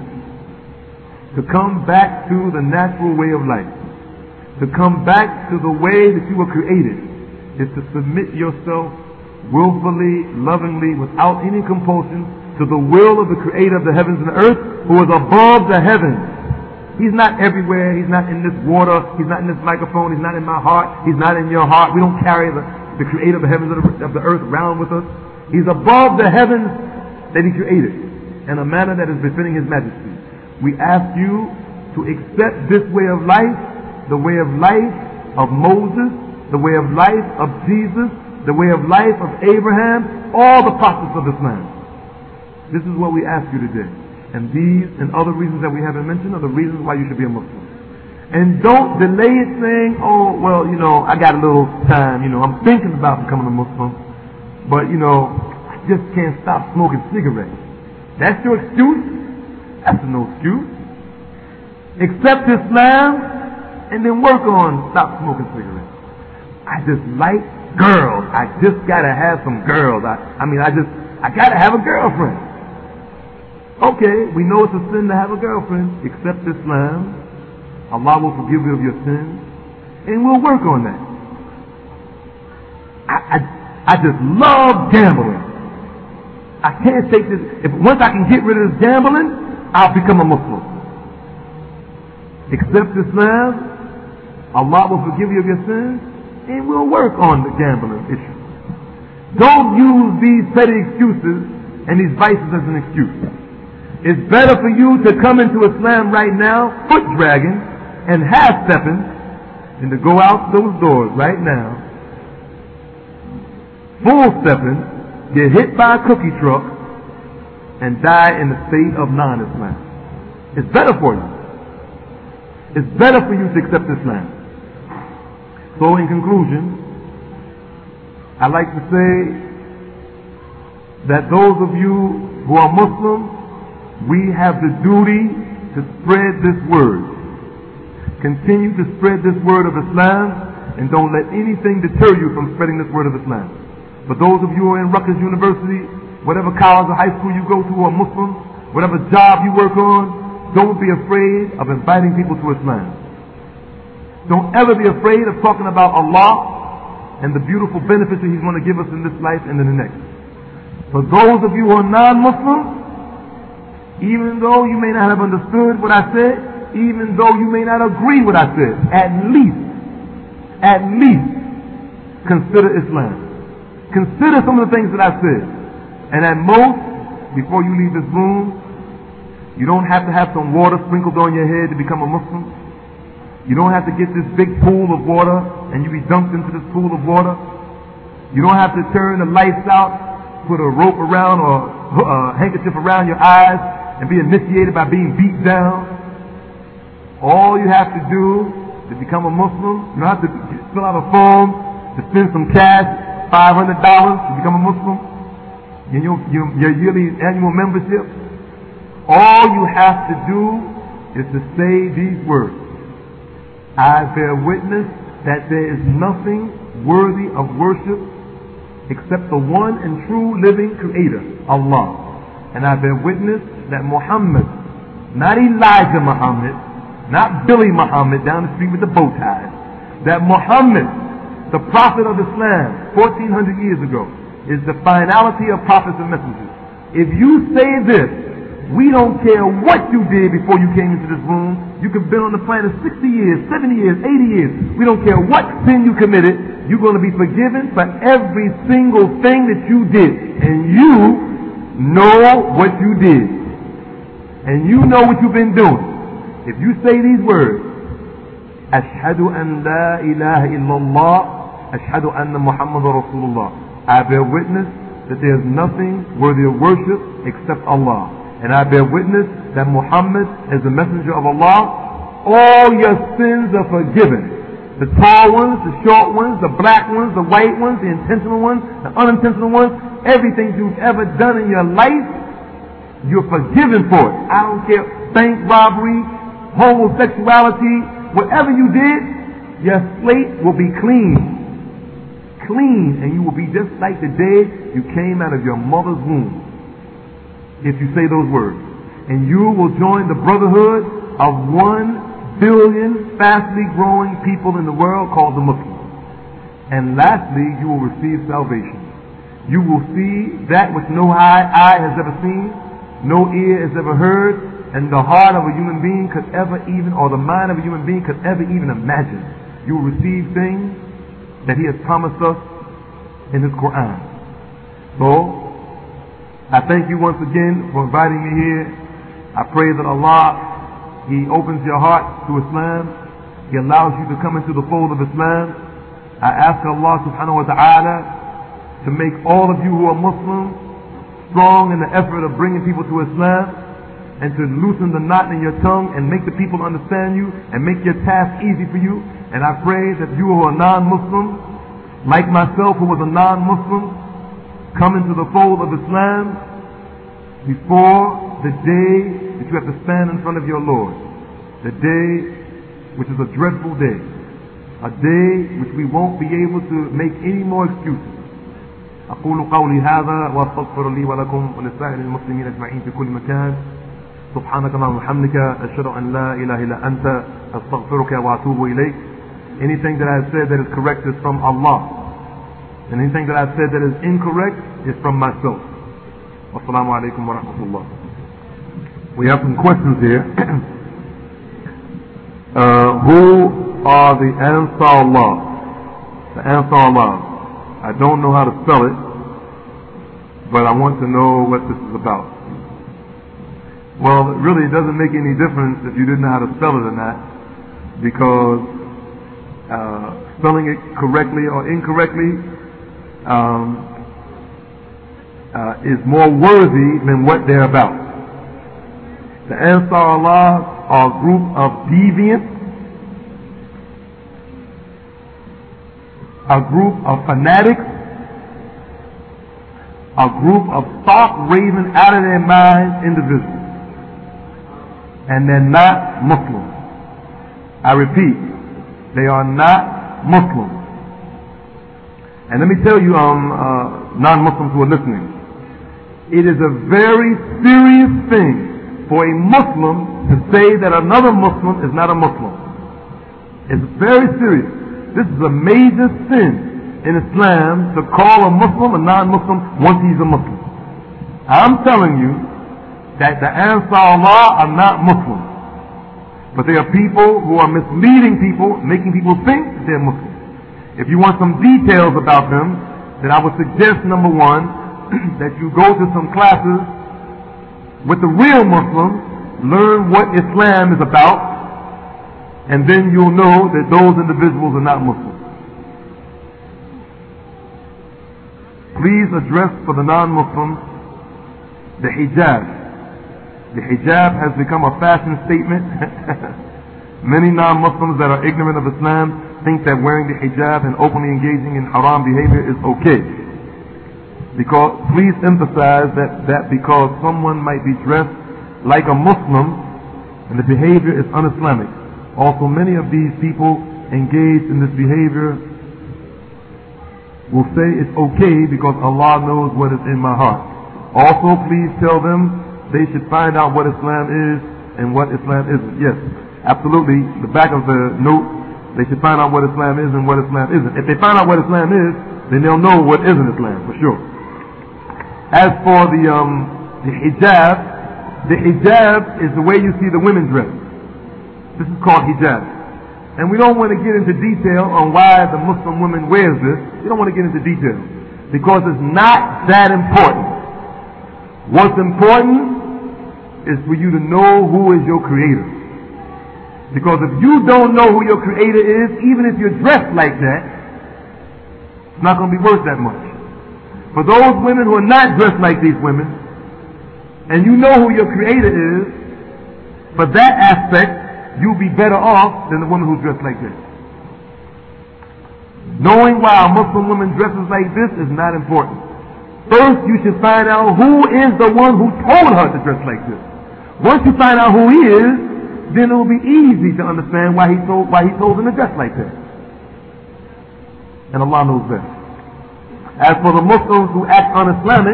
to come back to the natural way of life. To come back to the way that you were created, is to submit yourself willfully, lovingly, without any compulsion, to the will of the Creator of the heavens and the earth, who is above the heavens. He's not everywhere. He's not in this water. He's not in this microphone. He's not in my heart. He's not in your heart. We don't carry the, the Creator of the heavens and of the earth around with us. He's above the heavens that He created in a manner that is befitting His majesty. We ask you to accept this way of life, the way of life of Moses, the way of life of Jesus, the way of life of Abraham, all the prophets of Islam. This is what we ask you today. And these and other reasons that we haven't mentioned are the reasons why you should be a Muslim. And don't delay it saying, oh, well, you know, I got a little time, you know, I'm thinking about becoming a Muslim, but, you know, I just can't stop smoking cigarettes. That's your excuse? That's no excuse. Accept Islam and then work on stop smoking cigarettes. I just like girls. I just gotta have some girls. I, I mean, I just, I gotta have a girlfriend. Okay, we know it's a sin to have a girlfriend. Accept Islam. Allah will forgive you of your sins, and we'll work on that. I, I, I just love gambling. I can't take this. If once I can get rid of this gambling, I'll become a Muslim. Accept Islam. Allah will forgive you of your sins, and we'll work on the gambling issue. Don't use these petty excuses and these vices as an excuse. It's better for you to come into Islam right now, foot dragging and half stepping, than to go out those doors right now full stepping, get hit by a cookie truck, and die in the state of non-Islam. It's better for you. It's better for you to accept Islam. So in conclusion, I'd like to say that those of you who are Muslim, we have the duty to spread this word. Continue to spread this word of Islam, and don't let anything deter you from spreading this word of Islam. For those of you who are in Rutgers University, whatever college or high school you go to or Muslim, whatever job you work on, don't be afraid of inviting people to Islam. Don't ever be afraid of talking about Allah and the beautiful benefits that He's going to give us in this life and in the next. For those of you who are non-Muslim, even though you may not have understood what I said, even though you may not agree what I said, at least, at least, consider Islam. Consider some of the things that I said. And at most, before you leave this room, you don't have to have some water sprinkled on your head to become a Muslim. You don't have to get this big pool of water and you be dumped into this pool of water. You don't have to turn the lights out, put a rope around or a handkerchief around your eyes and be initiated by being beat down. All you have to do to become a Muslim, you don't have to fill out a form to spend some cash, five hundred dollars to become a Muslim. Your, your, your yearly annual membership. All you have to do is to say these words. I bear witness that there is nothing worthy of worship except the one and true living Creator, Allah. And I bear witness that Muhammad, not Elijah Muhammad, not Billy Muhammad down the street with the bow ties, that Muhammad, the Prophet of Islam, fourteen hundred years ago, is the finality of prophets and messengers. If you say this, we don't care what you did before you came into this room. You could have been on the planet sixty years, seventy years, eighty years. We don't care what sin you committed. You're going to be forgiven for every single thing that you did. And you know what you did. And you know what you've been doing. If you say these words, Ashhadu an la ilaha illallah, Ashhadu anna Muhammadur Rasulullah. I bear witness that there is nothing worthy of worship except Allah. And I bear witness that Muhammad is the messenger of Allah. All your sins are forgiven. The tall ones, the short ones, the black ones, the white ones, the intentional ones, the unintentional ones, everything you've ever done in your life, you're forgiven for it. I don't care, bank robbery, homosexuality, whatever you did, your slate will be clean. Clean, and you will be just like the day you came out of your mother's womb. If you say those words. And you will join the brotherhood of one billion fastly growing people in the world called the Muslims. And lastly, you will receive salvation. You will see that which no eye, eye has ever seen, no ear has ever heard, and the heart of a human being could ever even, or the mind of a human being could ever even imagine. You will receive things that He has promised us in His Quran. So, I thank you once again for inviting me here. I pray that Allah, He opens your heart to Islam. He allows you to come into the fold of Islam. I ask Allah subhanahu wa ta'ala to make all of you who are Muslims strong in the effort of bringing people to Islam, and to loosen the knot in your tongue and make the people understand you and make your task easy for you. And I pray that you who are non-Muslims, like myself who was a non-Muslim, come into the fold of Islam before the day that you have to stand in front of your Lord. The day which is a dreadful day. A day which we won't be able to make any more excuses. أقول قولي هذا وأستغفر لي ولكم ولسائر المسلمين أجمعين في كل مكان. سبحانك اللهم وبحمدك أشهد أن لا إله إلا أنت أستغفرك وأتوب إليك. Anything that I have said that is correct is from Allah. And anything that I have said that is incorrect is from myself. Wassalamu alaikum wa rahmatullah. We have some questions here. uh, who are the Ansarullah? The Ansarullah. I don't know how to spell it, but I want to know what this is about. Well, really it doesn't make any difference if you didn't know how to spell it or not, because Uh, spelling it correctly or incorrectly um, uh, is more worthy than what they're about. The Ansar Allah are a group of deviants, a group of fanatics, a group of stark raving out of their minds individuals. And they're not Muslims. I repeat, they are not Muslims. And let me tell you, um, uh, non-Muslims who are listening, it is a very serious thing for a Muslim to say that another Muslim is not a Muslim. It's very serious. This is a major sin in Islam to call a Muslim a non-Muslim once he's a Muslim. I'm telling you that the Ansar Allah are not Muslims, but they are people who are misleading people, making people think that they're Muslims. If you want some details about them, then I would suggest, number one, that you go to some classes with the real Muslims, learn what Islam is about, and then you'll know that those individuals are not Muslims. Please address for the non-Muslims the hijab. The hijab has become a fashion statement. Many non-Muslims that are ignorant of Islam think that wearing the hijab and openly engaging in haram behavior is okay. Because, please emphasize that, that because someone might be dressed like a Muslim and the behavior is un-Islamic. Also, many of these people engaged in this behavior will say it's okay because Allah knows what is in my heart. Also, please tell them they should find out what Islam is and what Islam isn't. Yes, absolutely. The back of the note, they should find out what Islam is and what Islam isn't. If they find out what Islam is, then they'll know what isn't Islam, for sure. As for the, um, the hijab, the hijab is the way you see the women dress. This is called hijab. And we don't want to get into detail on why the Muslim woman wears this. We don't want to get into detail. Because it's not that important. What's important is for you to know who is your creator. Because if you don't know who your creator is, even if you're dressed like that, it's not going to be worth that much. For those women who are not dressed like these women, and you know who your creator is, for that aspect, you'll be better off than the woman who's dressed like this. Knowing why a Muslim woman dresses like this is not important. First, you should find out who is the one who told her to dress like this. Once you find out who he is, then it will be easy to understand why he told why he told them to dress like that. And Allah knows best. As for the Muslims who act un-Islamic,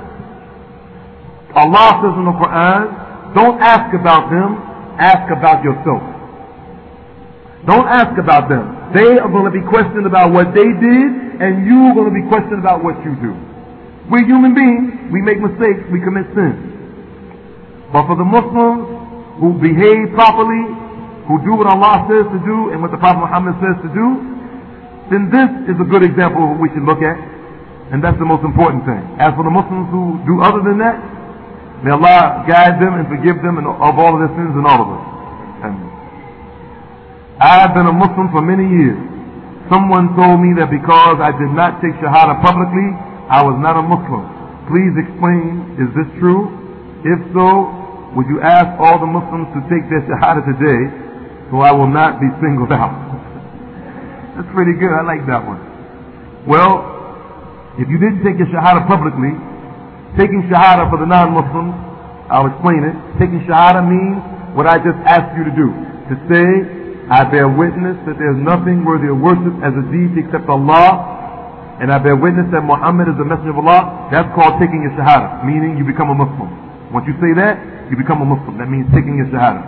Allah says in the Quran, don't ask about them, ask about yourself. Don't ask about them. They are going to be questioned about what they did, and you're going to be questioned about what you do. We're human beings. We make mistakes. We commit sins. But for the Muslims who behave properly, who do what Allah says to do and what the Prophet Muhammad says to do, then this is a good example of what we should look at. And that's the most important thing. As for the Muslims who do other than that, may Allah guide them and forgive them of all of their sins and all of us. Amen. I have been a Muslim for many years. Someone told me that because I did not take Shahada publicly, I was not a Muslim. Please explain, is this true? If so, would you ask all the Muslims to take their Shahada today so I will not be singled out? That's pretty good. I like that one. Well, if you didn't take your Shahada publicly, taking Shahada for the non-Muslims, I'll explain it. Taking Shahada means what I just asked you to do. To say, I bear witness that there's nothing worthy of worship as a deity except Allah, and I bear witness that Muhammad is the messenger of Allah. That's called taking your Shahada, meaning you become a Muslim. Once you say that, you become a Muslim. That means taking your Shahada.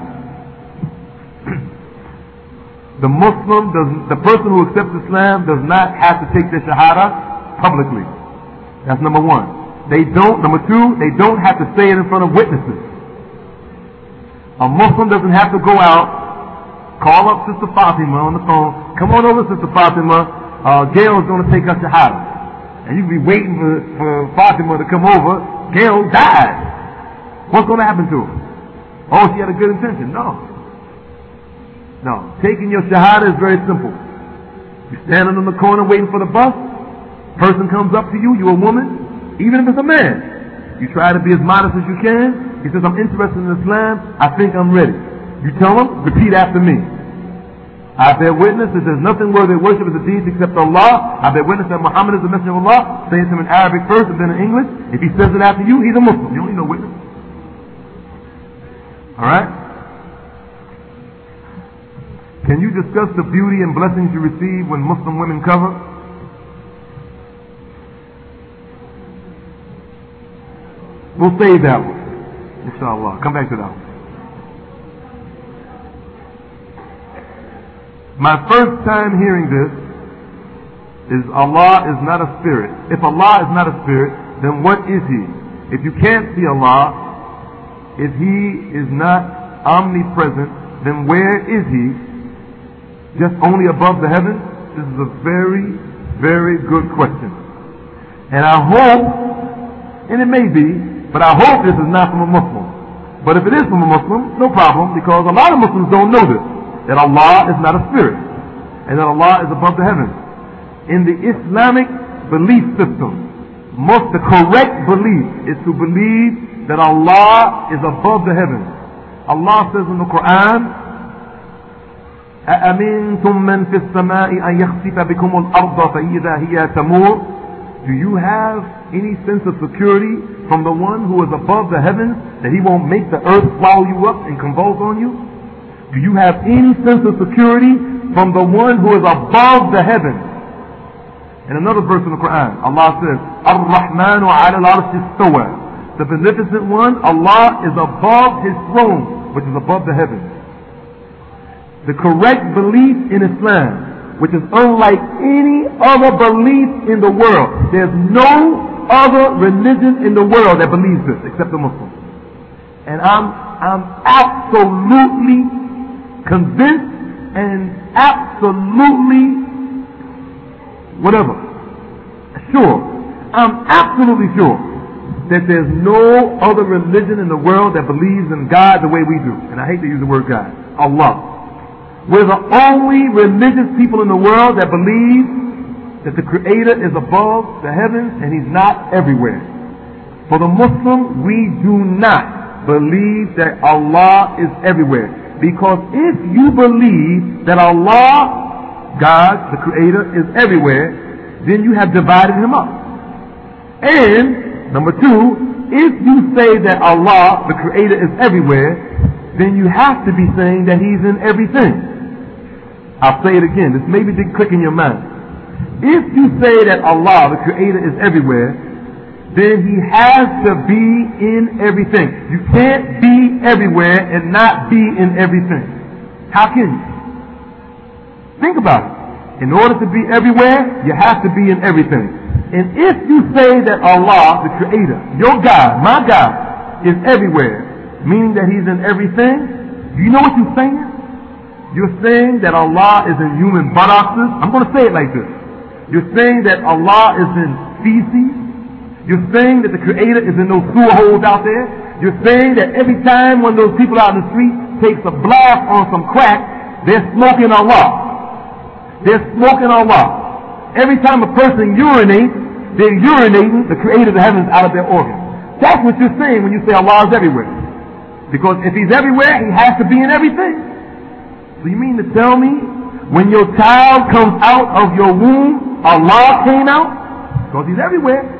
The Muslim, does, the person who accepts Islam does not have to take their Shahada publicly. That's number one. They don't, number two, they don't have to say it in front of witnesses. A Muslim doesn't have to go out, call up Sister Fatima on the phone, come on over Sister Fatima, uh, Gail's going to take us Shahada. And you can be waiting for, for Fatima to come over, Gail died. What's going to happen to her? Oh, she had a good intention. No. No. Taking your Shahada is very simple. You're standing on the corner waiting for the bus, person comes up to you, you're a woman, Even if it's a man, you try to be as modest as you can. He says, I'm interested in Islam. I think I'm ready. You tell him, repeat after me. I bear witness that there's nothing worthy of worship as a deity except Allah. I bear witness that Muhammad is the messenger of Allah. Say it to him in Arabic first and then in English. If he says it after you, he's a Muslim. You don't need no witness. Alright? Can you discuss the beauty and blessings you receive when Muslim women cover? We'll save that one. Inshallah. Come back to that one. My first time hearing this is Allah is not a spirit. If Allah is not a spirit, then what is He? If you can't see Allah, if He is not omnipresent, then where is He? Just only above the heavens? This is a very, very good question. And I hope, and it may be, but I hope this is not from a Muslim. But if it is from a Muslim, no problem, because a lot of Muslims don't know this. That Allah is not a spirit, and that Allah is above the heavens. In the Islamic belief system, most the correct belief is to believe that Allah is above the heavens. Allah says in the Quran, أَأَمِنْتُمْ مَنْ فِي السَّمَاءِ أَنْ يَخْسِفَ بِكُمُ الْأَرْضَ فَإِذَا هِيَ تَمُورُ. Do you have any sense of security from the one who is above the heavens, that He won't make the earth swallow you up and convulse on you? Do you have any sense of security from the one who is above the heavens? In another verse in the Quran, Allah says, Ar-Rahmanu ala al-arsh istawa. The beneficent one, Allah is above His throne, which is above the heavens. The correct belief in Islam, which is unlike any other belief in the world. There's no other religion in the world that believes this except the Muslims. And I'm, I'm absolutely convinced and absolutely whatever sure, I'm absolutely sure that there's no other religion in the world that believes in God the way we do. And I hate to use the word God. Allah. We're the only religious people in the world that believe that the Creator is above the heavens and He's not everywhere. For the Muslim, we do not believe that Allah is everywhere. Because if you believe that Allah, God, the Creator, is everywhere, then you have divided Him up. And, number two, if you say that Allah, the Creator, is everywhere, then you have to be saying that He's in everything. I'll say it again. This maybe didn't click in your mind. If you say that Allah, the Creator, is everywhere, then He has to be in everything. You can't be everywhere and not be in everything. How can you? Think about it. In order to be everywhere, you have to be in everything. And if you say that Allah, the Creator, your God, my God, is everywhere, meaning that He's in everything, do you know what you're saying? You're saying that Allah is in human buttocks. I'm going to say it like this. You're saying that Allah is in feces. You're saying that the Creator is in those sewer holes out there. You're saying that every time one of those people out in the street takes a blast on some crack, they're smoking Allah. They're smoking Allah. Every time a person urinates, they're urinating the Creator of the heavens out of their organs. That's what you're saying when you say Allah is everywhere. Because if He's everywhere, He has to be in everything. So you mean to tell me when your child comes out of your womb, Allah came out? Because He's everywhere.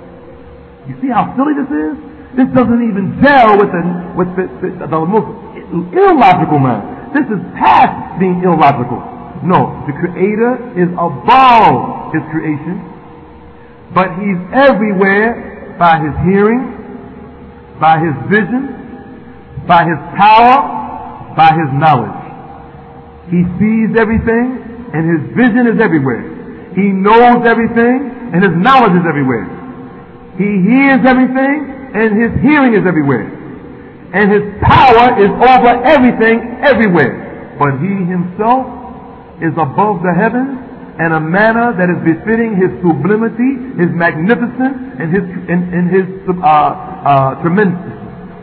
You see how silly this is? This doesn't even gel with the, with the, the, the most illogical mind. This is past being illogical. No, the Creator is above His creation, but He's everywhere by His hearing, by His vision, by His power, by His knowledge. He sees everything, and His vision is everywhere. He knows everything, and His knowledge is everywhere. He hears everything, and His hearing is everywhere. And His power is over everything, everywhere. But He Himself is above the heavens in a manner that is befitting His sublimity, His magnificence, and His, and, and his uh, uh, tremendousness.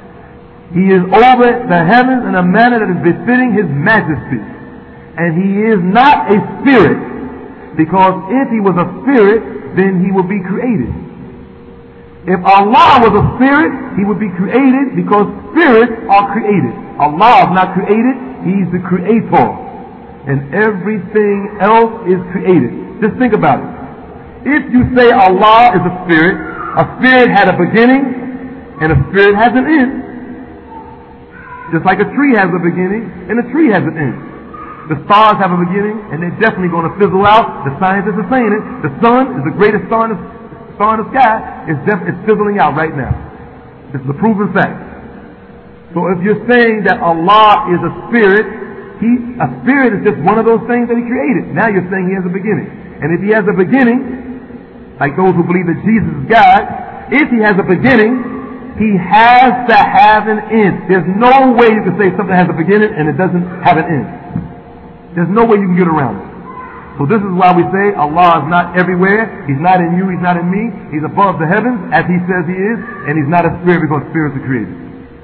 He is over the heavens in a manner that is befitting His majesty. And He is not a spirit, because if He was a spirit, then He would be created. If Allah was a spirit, He would be created because spirits are created. Allah is not created, He's the creator. And everything else is created. Just think about it. If you say Allah is a spirit, a spirit had a beginning and a spirit has an end. Just like a tree has a beginning and a tree has an end. The stars have a beginning and they're definitely going to fizzle out. The scientists are saying it. The sun is the greatest star in the, star in the sky. It's, def- it's fizzling out right now. It's the proven fact. So if you're saying that Allah is a spirit, He, a spirit is just one of those things that He created. Now you're saying He has a beginning. And if He has a beginning, like those who believe that Jesus is God, if He has a beginning, He has to have an end. There's no way you can say something has a beginning and it doesn't have an end. There's no way you can get around it. So this is why we say Allah is not everywhere. He's not in you, He's not in me. He's above the heavens as He says He is. And He's not a spirit because spirits are created.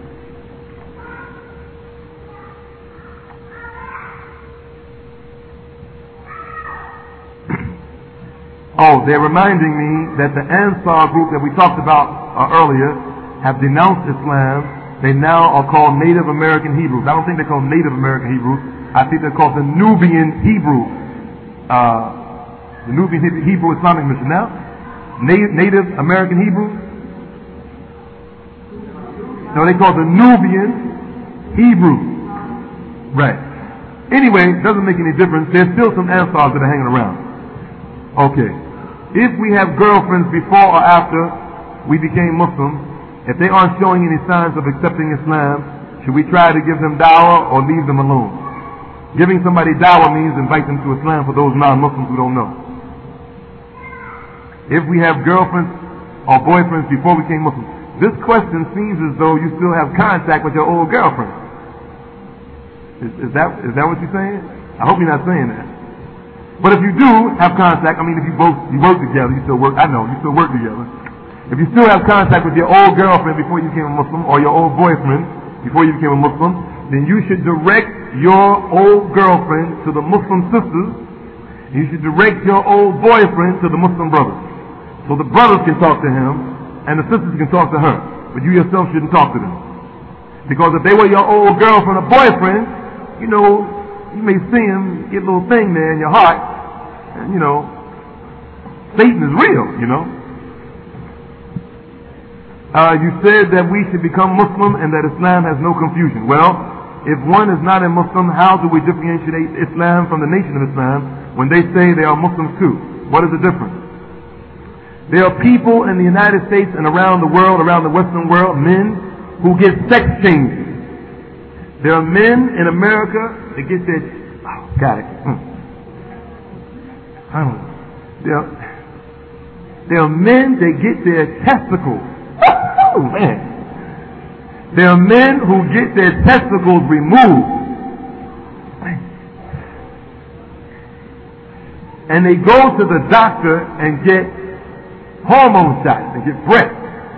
Oh, they're reminding me that the Ansar group that we talked about uh, earlier have denounced Islam. They now are called Native American Hebrews. I don't think they're called Native American Hebrews. I think they're called the Nubian Hebrew. Uh, the Nubian Hebrew Islamic Mission. Now, Na- Native American Hebrews. No, they call it the Nubian Hebrew. Right. Anyway, it doesn't make any difference. There's still some Ansars that are hanging around. Okay. If we have girlfriends before or after we became Muslims, if they aren't showing any signs of accepting Islam, should we try to give them dawah or leave them alone? Giving somebody dawah means invite them to Islam for those non-Muslims who don't know. If we have girlfriends or boyfriends before we became Muslims, this question seems as though you still have contact with your old girlfriend. Is, is that is that what you're saying? I hope you're not saying that. But if you do have contact, I mean, if you both you work together, you still work. I know you still work together. If you still have contact with your old girlfriend before you became a Muslim, or your old boyfriend before you became a Muslim, then you should direct your old girlfriend to the Muslim sisters. You should direct your old boyfriend to the Muslim brothers, so the brothers can talk to him and the sisters can talk to her. But you yourself shouldn't talk to them, because if they were your old girlfriend or boyfriend, you know, you may see him get a little thing there in your heart, and you know, Satan is real, you know. Uh, you said that we should become Muslim and that Islam has no confusion. Well, if one is not a Muslim, how do we differentiate Islam from the Nation of Islam when they say they are Muslims too? What is the difference? There are people in the United States and around the world, around the Western world, men who get sex changes. There are men in America that get their... Oh, got it. Hmm. I don't know. There are, there are men that get their testicles. Oh, man. There are men who get their testicles removed. And they go to the doctor and get hormone shots and get breasts.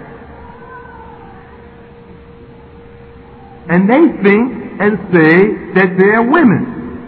And they think and say that they're women.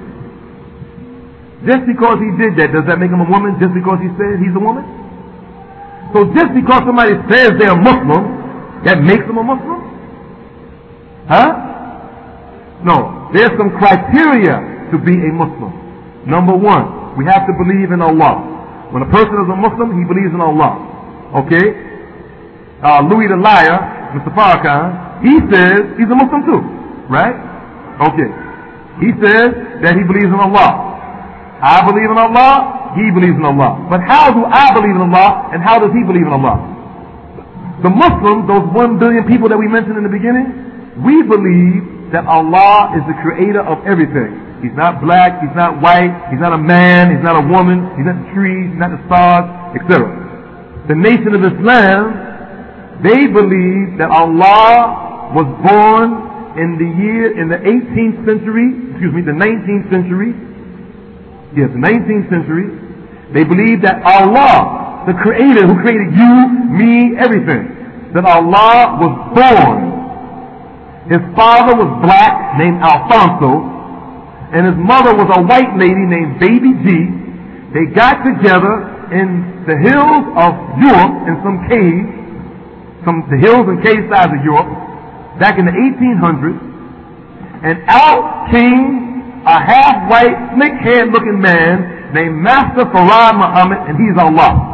Just because he did that, does that make him a woman? Just because he said he's a woman? So just because somebody says they're Muslim, that makes them a Muslim? Huh? No. There's some criteria to be a Muslim. Number one, we have to believe in Allah. When a person is a Muslim, he believes in Allah. Okay? Uh, Louis the Liar, Mister Farrakhan, he says he's a Muslim too. Right? Okay. He says that he believes in Allah. I believe in Allah, he believes in Allah. But how do I believe in Allah, and how does he believe in Allah? The Muslims, those one billion people that we mentioned in the beginning, we believe that Allah is the creator of everything. He's not black, he's not white, he's not a man, he's not a woman, he's not the trees, he's not the stars, et cetera. The Nation of Islam, they believe that Allah was born in the year, in the eighteenth century, excuse me, the nineteenth century, yes, the nineteenth century. They believe that Allah, the creator who created you, me, everything, that Allah was born. His father was black, named Alfonso, and his mother was a white lady named Baby G. They got together in the hills of Europe in some cave, some the hills and cave sides of Europe back in the eighteen hundreds, and out came a half-white, slick-haired looking man named Master Farad Muhammad, and he's Allah.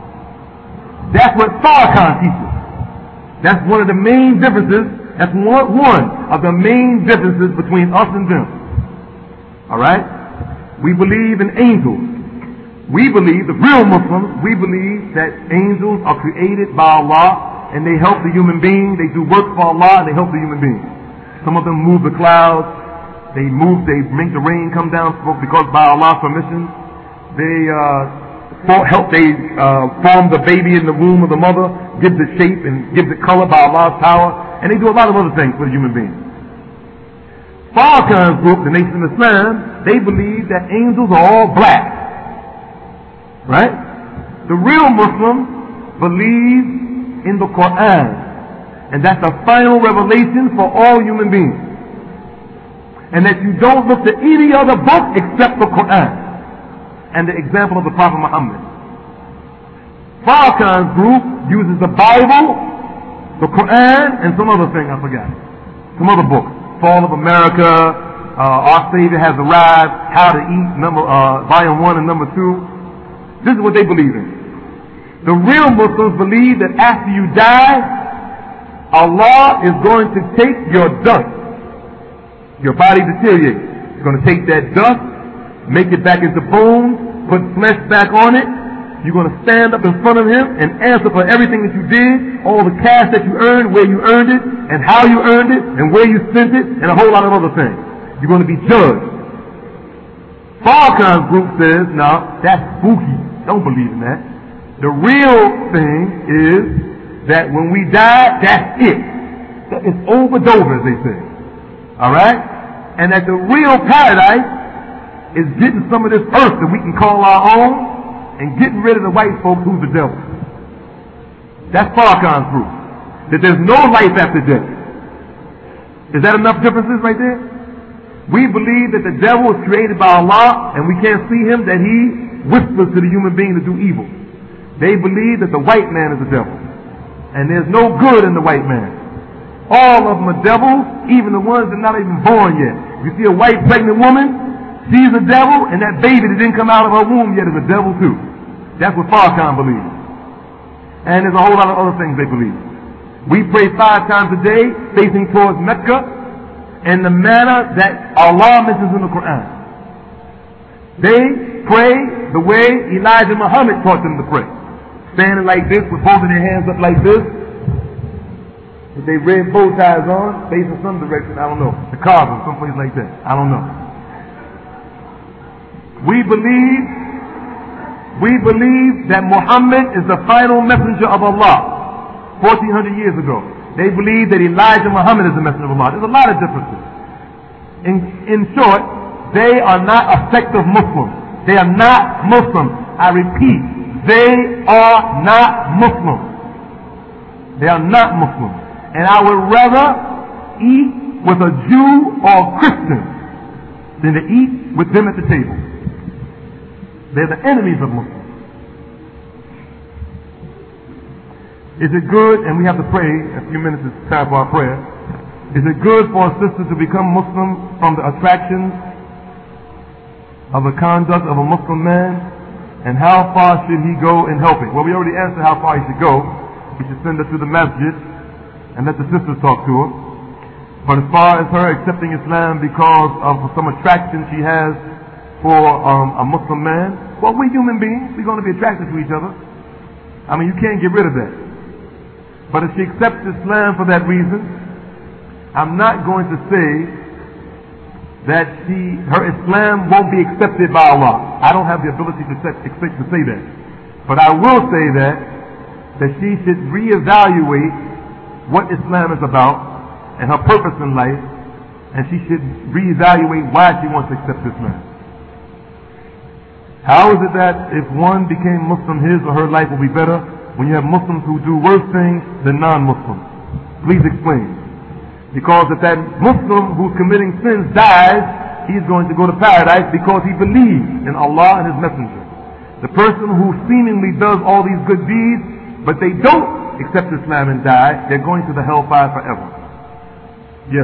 That's what Farrakhan teaches. That's one of the main differences. That's one, one of the main differences between us and them. Alright? We believe in angels. We believe, the real Muslims, we believe that angels are created by Allah and they help the human being. They do work for Allah and they help the human being. Some of them move the clouds. They move, they make the rain come down because by Allah's permission. They uh, for, help, they uh, form the baby in the womb of the mother, gives it shape and gives it color by Allah's power. And they do a lot of other things for the human being. Farrakhan's group, the Nation of Islam, they believe that angels are all black. Right? The real Muslim believes in the Quran. And that's the final revelation for all human beings. And that you don't look to any other book except the Quran and the example of the Prophet Muhammad. Farrakhan's group uses the Bible, the Quran, and some other thing I forgot. Some other book. Fall of America, uh, Our Savior Has Arrived, How to Eat, number, uh, volume one and number two. This is what they believe in. The real Muslims believe that after you die, Allah is going to take your dust. Your body deteriorates. He's going to take that dust, make it back into bones, put flesh back on it. You're going to stand up in front of Him and answer for everything that you did, all the cash that you earned, where you earned it, and how you earned it, and where you spent it, and a whole lot of other things. You're going to be judged. Farrakhan's group says, no, that's spooky. Don't believe in that. The real thing is that when we die, that's it. It's over and over, as they say. Alright? And that the real paradise is getting some of this earth that we can call our own and getting rid of the white folks who's the devil. That's Farrakhan's group. That there's no life after death. Is that enough differences right there? We believe that the devil is created by Allah and we can't see him, that he whispers to the human being to do evil. They believe that the white man is the devil. And there's no good in the white man. All of them are devils, even the ones that are not even born yet. You see a white pregnant woman, she's a devil, and that baby that didn't come out of her womb yet is a devil too. That's what Farrakhan believes. And there's a whole lot of other things they believe. We pray five times a day, facing towards Mecca, in the manner that Allah mentions in the Quran. They pray the way Elijah Muhammad taught them to pray. Standing like this, with holding their hands up like this, with their red bow ties on, facing some direction, I don't know. The Kaaba, someplace like that. I don't know. We believe, we believe that Muhammad is the final messenger of Allah, fourteen hundred years ago. They believe that Elijah Muhammad is the messenger of Allah. There's a lot of differences. In, in short, they are not effective Muslims. They are not Muslims. I repeat, they are not Muslims. They are not Muslims. And I would rather eat with a Jew or a Christian than to eat with them at the table. They're the enemies of Muslims. Is it good, and we have to pray, a few minutes is time for our prayer, is it good for a sister to become Muslim from the attractions of the conduct of a Muslim man? And how far should he go in helping? Well, we already answered how far he should go. He should send her to the masjid and let the sisters talk to her. But as far as her accepting Islam because of some attraction she has for um, a Muslim man, well, we're human beings. We're going to be attracted to each other. I mean, you can't get rid of that. But if she accepts Islam for that reason, I'm not going to say that she, her Islam won't be accepted by Allah. I don't have the ability to, set, expect to say that. But I will say that, that she should reevaluate what Islam is about and her purpose in life, and she should reevaluate why she wants to accept Islam. How is it that if one became Muslim, his or her life will be better when you have Muslims who do worse things than non-Muslims? Please explain. Because if that Muslim who's committing sins dies, he's going to go to paradise because he believes in Allah and His Messenger. The person who seemingly does all these good deeds, but they don't accept Islam and die, they're going to the hellfire forever. Yes.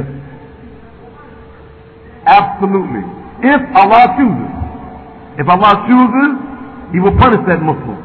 Absolutely. If Allah chooses. If Allah chooses, He will punish that Muslim.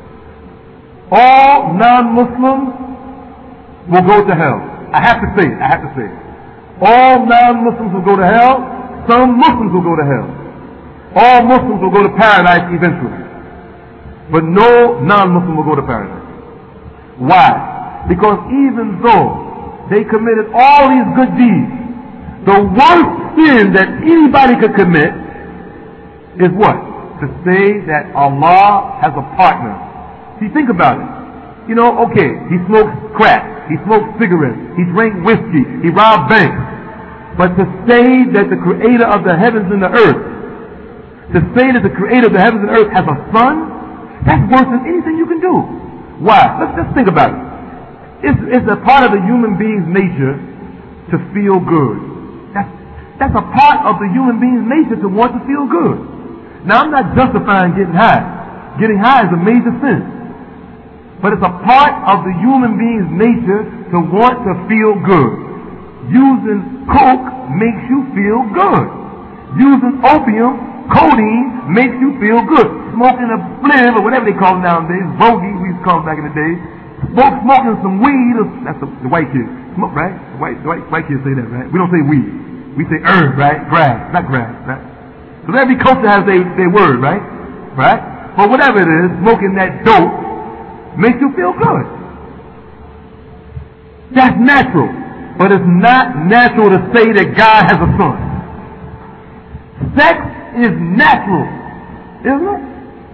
All non-Muslims will go to hell. I have to say it. I have to say it. All non-Muslims will go to hell. Some Muslims will go to hell. All Muslims will go to paradise eventually. But no non-Muslim will go to paradise. Why? Because even though they committed all these good deeds, the worst sin that anybody could commit is what? To say that Allah has a partner. See, think about it. You know, okay, he smokes crack, he smoked cigarettes, he drank whiskey, he robbed banks. But to say that the creator of the heavens and the earth, to say that the creator of the heavens and earth has a son, that's worse than anything you can do. Why? Let's just think about it. It's, it's a part of the human being's nature to feel good. That's, that's a part of the human being's nature to want to feel good. Now, I'm not justifying getting high. Getting high is a major sin. But it's a part of the human being's nature to want to feel good. Using coke makes you feel good. Using opium, codeine, makes you feel good. Smoking a spliff, or whatever they call it nowadays, bogey, we used to call it back in the day. Smoke, smoking some weed, or, that's the, the white kids. Smoke, right? The white, the white, white kids say that, right? We don't say weed. We say herb, right? Grass, not grass, right? So every culture has their, their word, right? Right? But whatever it is, smoking that dope makes you feel good. That's natural. But it's not natural to say that God has a son. Sex is natural, isn't it?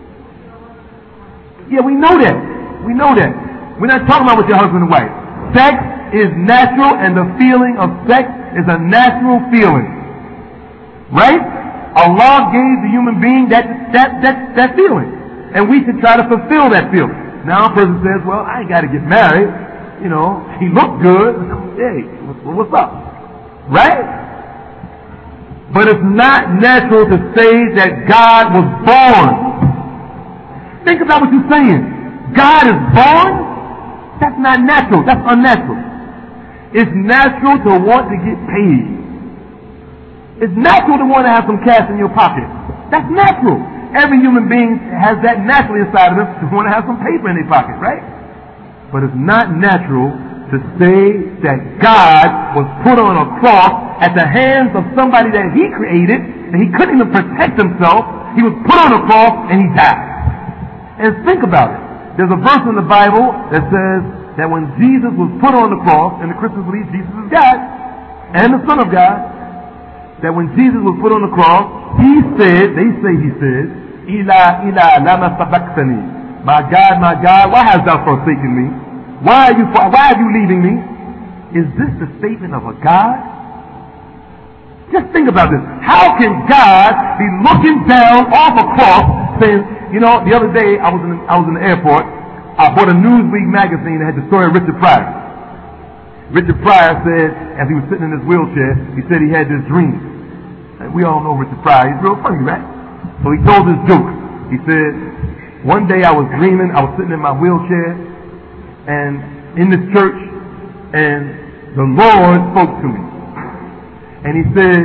Yeah, we know that. We know that. We're not talking about with your husband and wife. Sex is natural, and the feeling of sex is a natural feeling. Right? Allah gave the human being that, that, that, that feeling. And we should try to fulfill that feeling. Now a person says, well, I ain't got to get married. You know, he looked good. Hey, what's up? Right? But it's not natural to say that God was born. Think about what you're saying. God is born? That's not natural. That's unnatural. It's natural to want to get paid. It's natural to want to have some cash in your pocket. That's natural. Every human being has that naturally inside of them to want to have some paper in their pocket, right? But it's not natural to say that God was put on a cross at the hands of somebody that He created, and He couldn't even protect Himself. He was put on a cross and He died. And think about it. There's a verse in the Bible that says that when Jesus was put on the cross, and the Christians believe Jesus is God and the Son of God, that when Jesus was put on the cross, He said, they say He said, Ila, Ila, lama sabachthani. My God, my God, why hast thou forsaken me? Why are you, why are you leaving me? Is this the statement of a God? Just think about this. How can God be looking down off a cross saying, you know, the other day I was in, I was in the airport, I bought a Newsweek magazine that had the story of Richard Pryor. Richard Pryor said, as he was sitting in his wheelchair, he said he had this dream. And we all know Richard Pryor, he's real funny, right? So he told this joke. He said, one day I was dreaming, I was sitting in my wheelchair, and in this church, and the Lord spoke to me. And He said,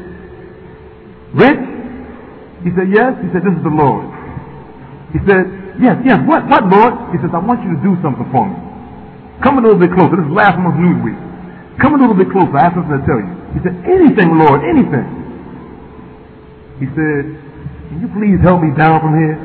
Rich? He said, yes. He said, this is the Lord. He said, yes, yes, what, what Lord? He says, I want you to do something for me. Come a little bit closer. This is last month's Newsweek. Come a little bit closer. I have something to tell you. He said, anything, Lord, anything. He said, can you please help me down from here?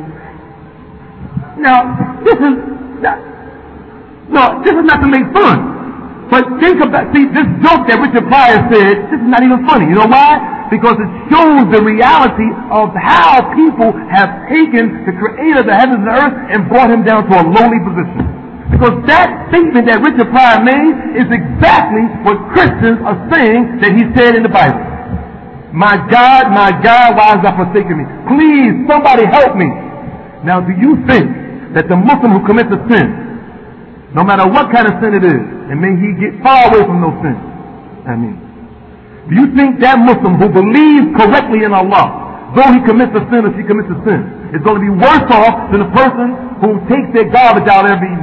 Now, this is not, no, this is not to make fun. But think about, see, this joke that Richard Pryor said, this is not even funny. You know why? Because it shows the reality of how people have taken the creator of the heavens and the earth and brought him down to a lowly position. Because that statement that Richard Pryor made is exactly what Christians are saying that he said in the Bible. My God, my God, why has thou forsaken me? Please, somebody help me. Now, do you think that the Muslim who commits a sin, no matter what kind of sin it is, and may he get far away from those sins, I mean, do you think that Muslim who believes correctly in Allah, though he commits a sin or she commits a sin, is going to be worse off than a person who takes their garbage out every week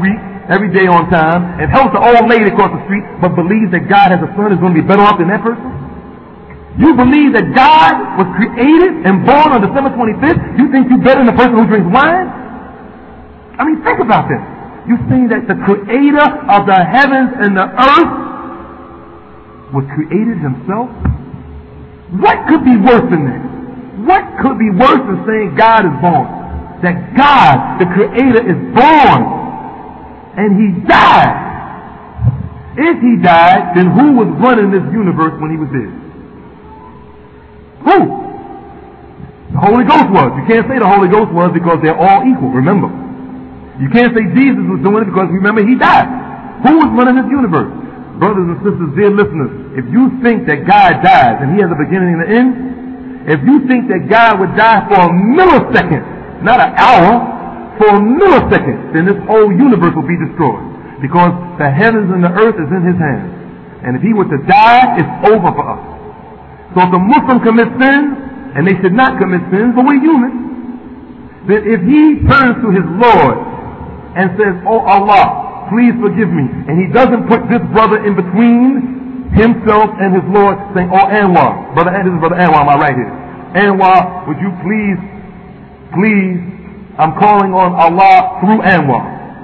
every day on time and helps the old lady across the street, but believes that God has a son who's going to be better off than that person? You believe that God was created and born on December twenty-fifth? You think you're better than the person who drinks wine? I mean, think about this. You're saying that the creator of the heavens and the earth was created himself? What could be worse than that? What could be worse than saying God is born? That God, the creator, is born and he died. If he died, then who was running this universe when he was there? Who? The Holy Ghost was. You can't say the Holy Ghost was because they're all equal, remember. You can't say Jesus was doing it because remember he died. Who was running this universe? Brothers and sisters, dear listeners, if you think that God dies and he has a beginning and an end, if you think that God would die for a millisecond, not an hour, for a millisecond, then this whole universe will be destroyed. Because the heavens and the earth is in his hands. And if he were to die, it's over for us. So if a Muslim commits sins, and they should not commit sins, but we're human, then if he turns to his Lord and says, "Oh Allah, please forgive me," and he doesn't put this brother in between himself and his Lord, saying, "Oh Anwar, brother, this is brother Anwar, am I right here? Anwar, would you please, please, I'm calling on Allah through Anwar."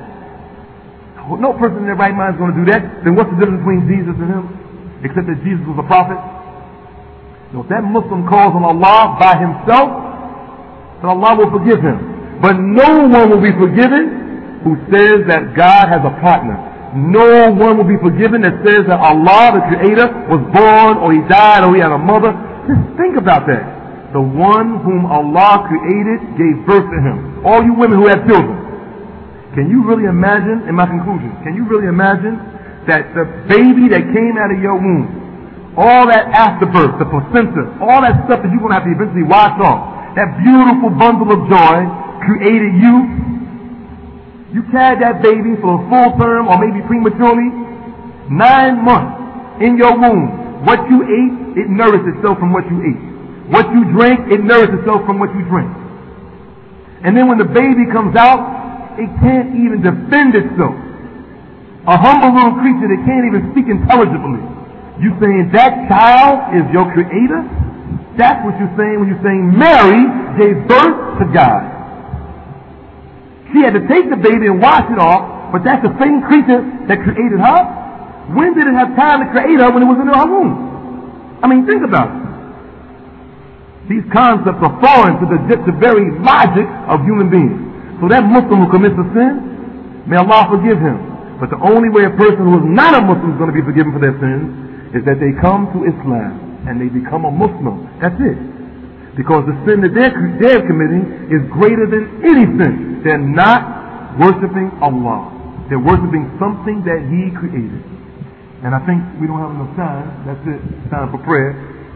No person in their right mind is going to do that. Then what's the difference between Jesus and him? Except that Jesus was a prophet. So if that Muslim calls on Allah by himself, then Allah will forgive him. But no one will be forgiven who says that God has a partner. No one will be forgiven that says that Allah, the Creator, was born or he died or he had a mother. Just think about that. The one whom Allah created gave birth to him. All you women who have children, can you really imagine, in my conclusion, can you really imagine that the baby that came out of your womb, all that afterbirth, the placenta, all that stuff that you're going to have to eventually wash off, that beautiful bundle of joy created you? You carried that baby for a full term or maybe prematurely, nine months in your womb. What you ate, it nourished itself from what you ate. What you drank, it nourished itself from what you drank. And then when the baby comes out, it can't even defend itself. A humble little creature that can't even speak intelligibly. You saying that child is your creator? That's what you're saying when you're saying Mary gave birth to God. She had to take the baby and wash it off, but that's the same creature that created her. When did it have time to create her when it was in her womb? I mean, think about it. These concepts are foreign to the, the very logic of human beings. So that Muslim who commits a sin, may Allah forgive him. But the only way a person who is not a Muslim is going to be forgiven for their sins is that they come to Islam and they become a Muslim. That's it. Because the sin that they're, they're committing is greater than any sin. They're not worshiping Allah. They're worshiping something that He created. And I think we don't have enough time. That's it. It's time for prayer.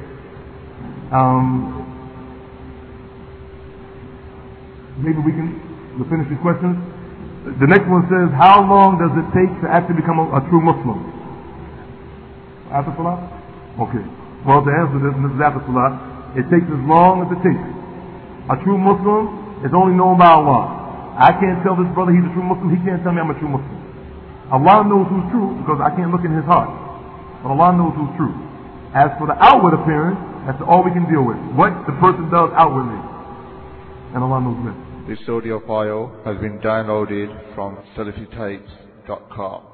Um, maybe we can we'll finish these questions. The next one says, how long does it take to actually become a, a true Muslim? After Salah? Okay. Well, to answer this, and this is after Salah, it takes as long as it takes. A true Muslim is only known by Allah. I can't tell this brother he's a true Muslim. He can't tell me I'm a true Muslim. Allah knows who's true because I can't look in his heart. But Allah knows who's true. As for the outward appearance, that's all we can deal with. What the person does outwardly. And Allah knows best. This audio file has been downloaded from Salafi Tapes dot com.